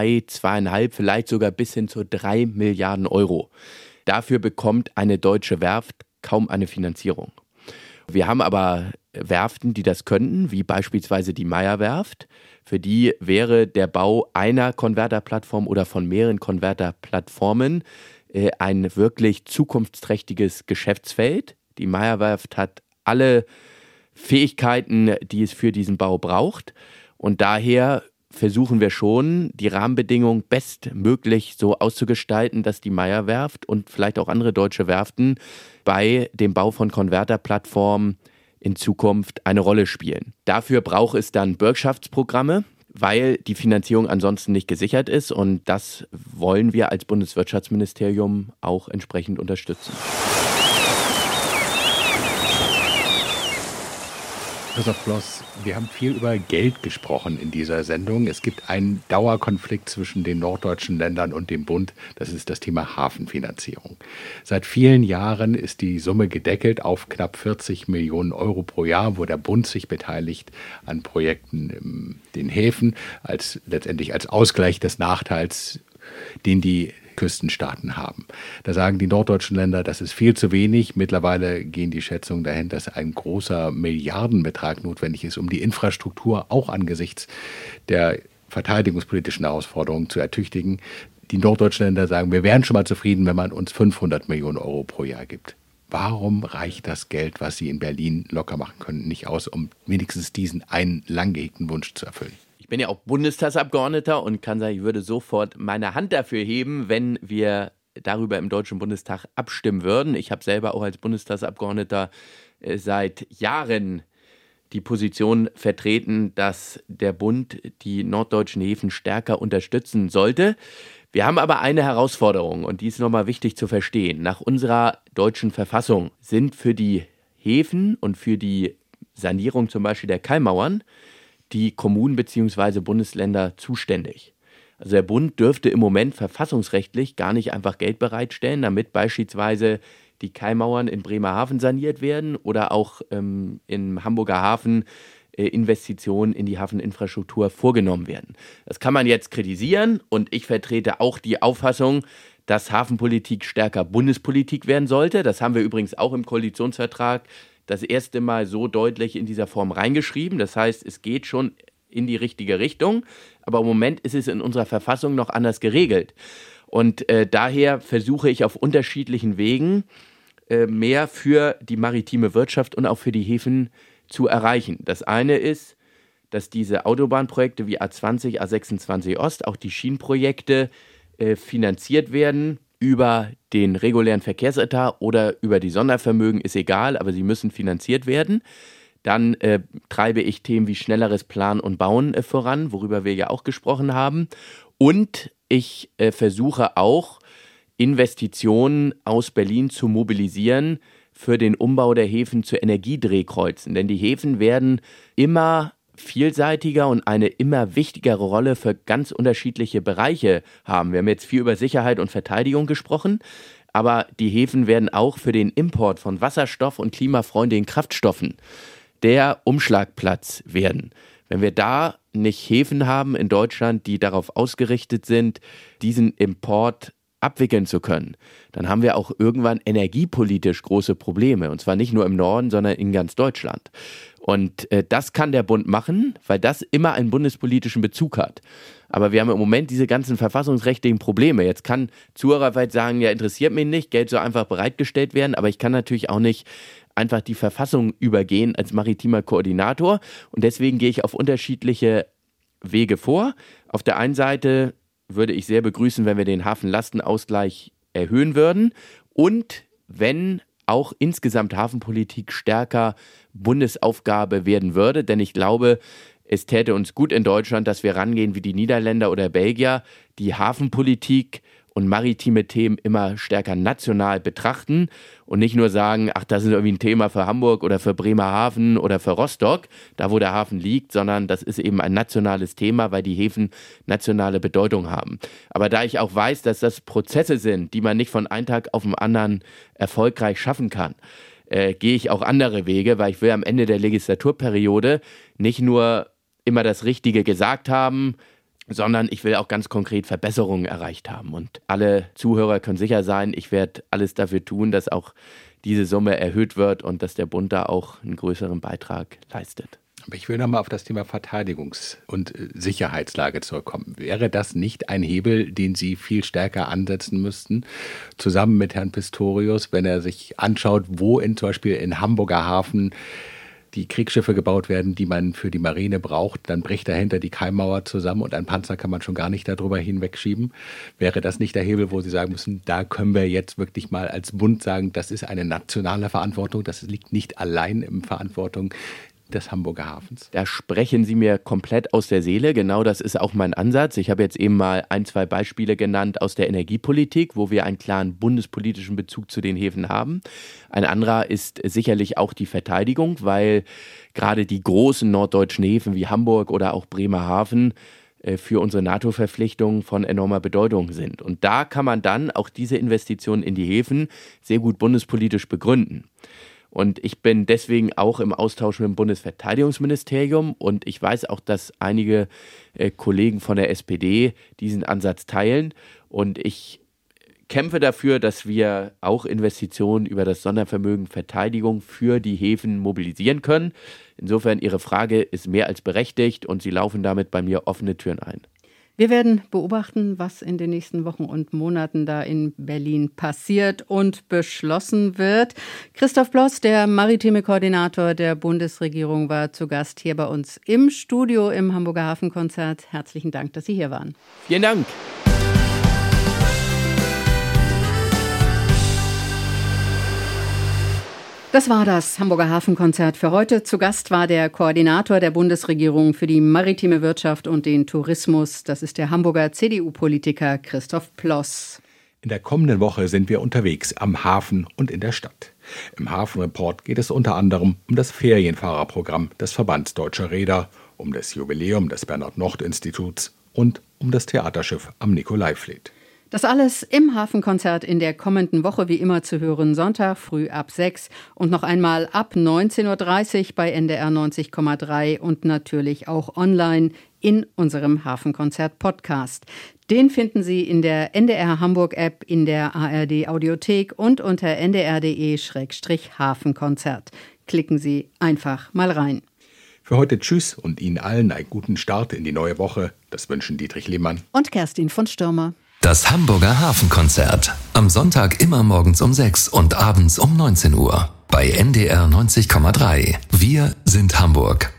[SPEAKER 5] 2,5, vielleicht sogar bis hin zu 3 Milliarden Euro. Dafür bekommt eine deutsche Werft kaum eine Finanzierung. Wir haben aber Werften, die das könnten, wie beispielsweise die Meyer-Werft. Für die wäre der Bau einer Konverterplattform oder von mehreren Konverterplattformen ein wirklich zukunftsträchtiges Geschäftsfeld. Die Meyer-Werft hat alle Fähigkeiten, die es für diesen Bau braucht. Und daher versuchen wir schon, die Rahmenbedingungen bestmöglich so auszugestalten, dass die Meyer-Werft und vielleicht auch andere deutsche Werften bei dem Bau von Konverterplattformen in Zukunft eine Rolle spielen. Dafür braucht es dann Bürgschaftsprogramme, weil die Finanzierung ansonsten nicht gesichert ist. Und das wollen wir als Bundeswirtschaftsministerium auch entsprechend unterstützen.
[SPEAKER 2] Christoph Ploss, wir haben viel über Geld gesprochen in dieser Sendung. Es gibt einen Dauerkonflikt zwischen den norddeutschen Ländern und dem Bund. Das ist das Thema Hafenfinanzierung. Seit vielen Jahren ist die Summe gedeckelt auf knapp 40 Millionen Euro pro Jahr, wo der Bund sich beteiligt an Projekten in den Häfen, letztendlich als Ausgleich des Nachteils, den die Küstenstaaten haben. Da sagen die norddeutschen Länder, das ist viel zu wenig. Mittlerweile gehen die Schätzungen dahin, dass ein großer Milliardenbetrag notwendig ist, um die Infrastruktur auch angesichts der verteidigungspolitischen Herausforderungen zu ertüchtigen. Die norddeutschen Länder sagen, wir wären schon mal zufrieden, wenn man uns 500 Millionen Euro pro Jahr gibt. Warum reicht das Geld, was Sie in Berlin locker machen können, nicht aus, um wenigstens diesen einen lang gehegten Wunsch zu erfüllen?
[SPEAKER 5] Ich bin ja auch Bundestagsabgeordneter und kann sagen, ich würde sofort meine Hand dafür heben, wenn wir darüber im Deutschen Bundestag abstimmen würden. Ich habe selber auch als Bundestagsabgeordneter seit Jahren die Position vertreten, dass der Bund die norddeutschen Häfen stärker unterstützen sollte. Wir haben aber eine Herausforderung und die ist nochmal wichtig zu verstehen. Nach unserer deutschen Verfassung sind für die Häfen und für die Sanierung zum Beispiel der Kaimauern die Kommunen bzw. Bundesländer zuständig. Also der Bund dürfte im Moment verfassungsrechtlich gar nicht einfach Geld bereitstellen, damit beispielsweise die Kaimauern in Bremerhaven saniert werden oder auch im Hamburger Hafen Investitionen in die Hafeninfrastruktur vorgenommen werden. Das kann man jetzt kritisieren und ich vertrete auch die Auffassung, dass Hafenpolitik stärker Bundespolitik werden sollte. Das haben wir übrigens auch im Koalitionsvertrag das erste Mal so deutlich in dieser Form reingeschrieben. Das heißt, es geht schon in die richtige Richtung, aber im Moment ist es in unserer Verfassung noch anders geregelt. Und daher versuche ich auf unterschiedlichen Wegen mehr für die maritime Wirtschaft und auch für die Häfen zu erreichen. Das eine ist, dass diese Autobahnprojekte wie A20, A26 Ost, auch die Schienenprojekte finanziert werden über den regulären Verkehrsetat oder über die Sondervermögen, ist egal, aber sie müssen finanziert werden. Dann treibe ich Themen wie schnelleres Planen und Bauen voran, worüber wir ja auch gesprochen haben. Und ich versuche auch, Investitionen aus Berlin zu mobilisieren für den Umbau der Häfen zu Energiedrehkreuzen. Denn die Häfen werden immer vielseitiger und eine immer wichtigere Rolle für ganz unterschiedliche Bereiche haben. Wir haben jetzt viel über Sicherheit und Verteidigung gesprochen, aber die Häfen werden auch für den Import von Wasserstoff und klimafreundlichen Kraftstoffen der Umschlagplatz werden. Wenn wir da nicht Häfen haben in Deutschland, die darauf ausgerichtet sind, diesen Import abwickeln zu können, dann haben wir auch irgendwann energiepolitisch große Probleme. Und zwar nicht nur im Norden, sondern in ganz Deutschland. Und das kann der Bund machen, weil das immer einen bundespolitischen Bezug hat. Aber wir haben im Moment diese ganzen verfassungsrechtlichen Probleme. Jetzt kann Zuhörer vielleicht sagen, ja, interessiert mich nicht, Geld soll einfach bereitgestellt werden. Aber ich kann natürlich auch nicht einfach die Verfassung übergehen als maritimer Koordinator. Und deswegen gehe ich auf unterschiedliche Wege vor. Auf der einen Seite würde ich sehr begrüßen, wenn wir den Hafenlastenausgleich erhöhen würden und wenn auch insgesamt Hafenpolitik stärker Bundesaufgabe werden würde. Denn ich glaube, es täte uns gut in Deutschland, dass wir rangehen wie die Niederländer oder Belgier, die Hafenpolitik und maritime Themen immer stärker national betrachten und nicht nur sagen, ach, das ist irgendwie ein Thema für Hamburg oder für Bremerhaven oder für Rostock, da wo der Hafen liegt, sondern das ist eben ein nationales Thema, weil die Häfen nationale Bedeutung haben. Aber da ich auch weiß, dass das Prozesse sind, die man nicht von einem Tag auf den anderen erfolgreich schaffen kann, gehe ich auch andere Wege, weil ich will am Ende der Legislaturperiode nicht nur immer das Richtige gesagt haben, sondern ich will auch ganz konkret Verbesserungen erreicht haben. Und alle Zuhörer können sicher sein, ich werde alles dafür tun, dass auch diese Summe erhöht wird und dass der Bund da auch einen größeren Beitrag leistet.
[SPEAKER 2] Aber ich will nochmal auf das Thema Verteidigungs- und Sicherheitslage zurückkommen. Wäre das nicht ein Hebel, den Sie viel stärker ansetzen müssten, zusammen mit Herrn Pistorius, wenn er sich anschaut, wo zum Beispiel in Hamburger Hafen die Kriegsschiffe gebaut werden, die man für die Marine braucht, dann bricht dahinter die Keimmauer zusammen und ein Panzer kann man schon gar nicht darüber hinwegschieben. Wäre das nicht der Hebel, wo Sie sagen müssen, da können wir jetzt wirklich mal als Bund sagen, das ist eine nationale Verantwortung, das liegt nicht allein in Verantwortung des Hamburger Hafens?
[SPEAKER 5] Da sprechen Sie mir komplett aus der Seele. Genau das ist auch mein Ansatz. Ich habe jetzt eben mal 1, 2 Beispiele genannt aus der Energiepolitik, wo wir einen klaren bundespolitischen Bezug zu den Häfen haben. Ein anderer ist sicherlich auch die Verteidigung, weil gerade die großen norddeutschen Häfen wie Hamburg oder auch Bremerhaven für unsere NATO-Verpflichtungen von enormer Bedeutung sind. Und da kann man dann auch diese Investitionen in die Häfen sehr gut bundespolitisch begründen. Und ich bin deswegen auch im Austausch mit dem Bundesverteidigungsministerium und ich weiß auch, dass einige Kollegen von der SPD diesen Ansatz teilen und ich kämpfe dafür, dass wir auch Investitionen über das Sondervermögen Verteidigung für die Häfen mobilisieren können. Insofern, Ihre Frage ist mehr als berechtigt und Sie laufen damit bei mir offene Türen ein.
[SPEAKER 6] Wir werden beobachten, was in den nächsten Wochen und Monaten da in Berlin passiert und beschlossen wird. Christoph Ploss, der maritime Koordinator der Bundesregierung, war zu Gast hier bei uns im Studio im Hamburger Hafenkonzert. Herzlichen Dank, dass Sie hier waren.
[SPEAKER 5] Vielen Dank.
[SPEAKER 6] Das war das Hamburger Hafenkonzert für heute. Zu Gast war der Koordinator der Bundesregierung für die maritime Wirtschaft und den Tourismus. Das ist der Hamburger CDU-Politiker Christoph Ploss.
[SPEAKER 2] In der kommenden Woche sind wir unterwegs am Hafen und in der Stadt. Im Hafenreport geht es unter anderem um das Ferienfahrerprogramm des Verbands Deutscher Reeder, um das Jubiläum des Bernhard-Nocht-Instituts und um das Theaterschiff am Nikolaivlied.
[SPEAKER 6] Das alles im Hafenkonzert in der kommenden Woche wie immer zu hören, Sonntag früh ab 6 und noch einmal ab 19.30 Uhr bei NDR 90,3 und natürlich auch online in unserem Hafenkonzert-Podcast. Den finden Sie in der NDR Hamburg-App, in der ARD-Audiothek und unter ndr.de/Hafenkonzert. Klicken Sie einfach mal rein.
[SPEAKER 2] Für heute tschüss und Ihnen allen einen guten Start in die neue Woche. Das wünschen Dietrich Lehmann
[SPEAKER 6] und Kerstin von Stürmer.
[SPEAKER 7] Das Hamburger Hafenkonzert. Am Sonntag immer morgens um 6 und abends um 19 Uhr. Bei NDR 90,3. Wir sind Hamburg.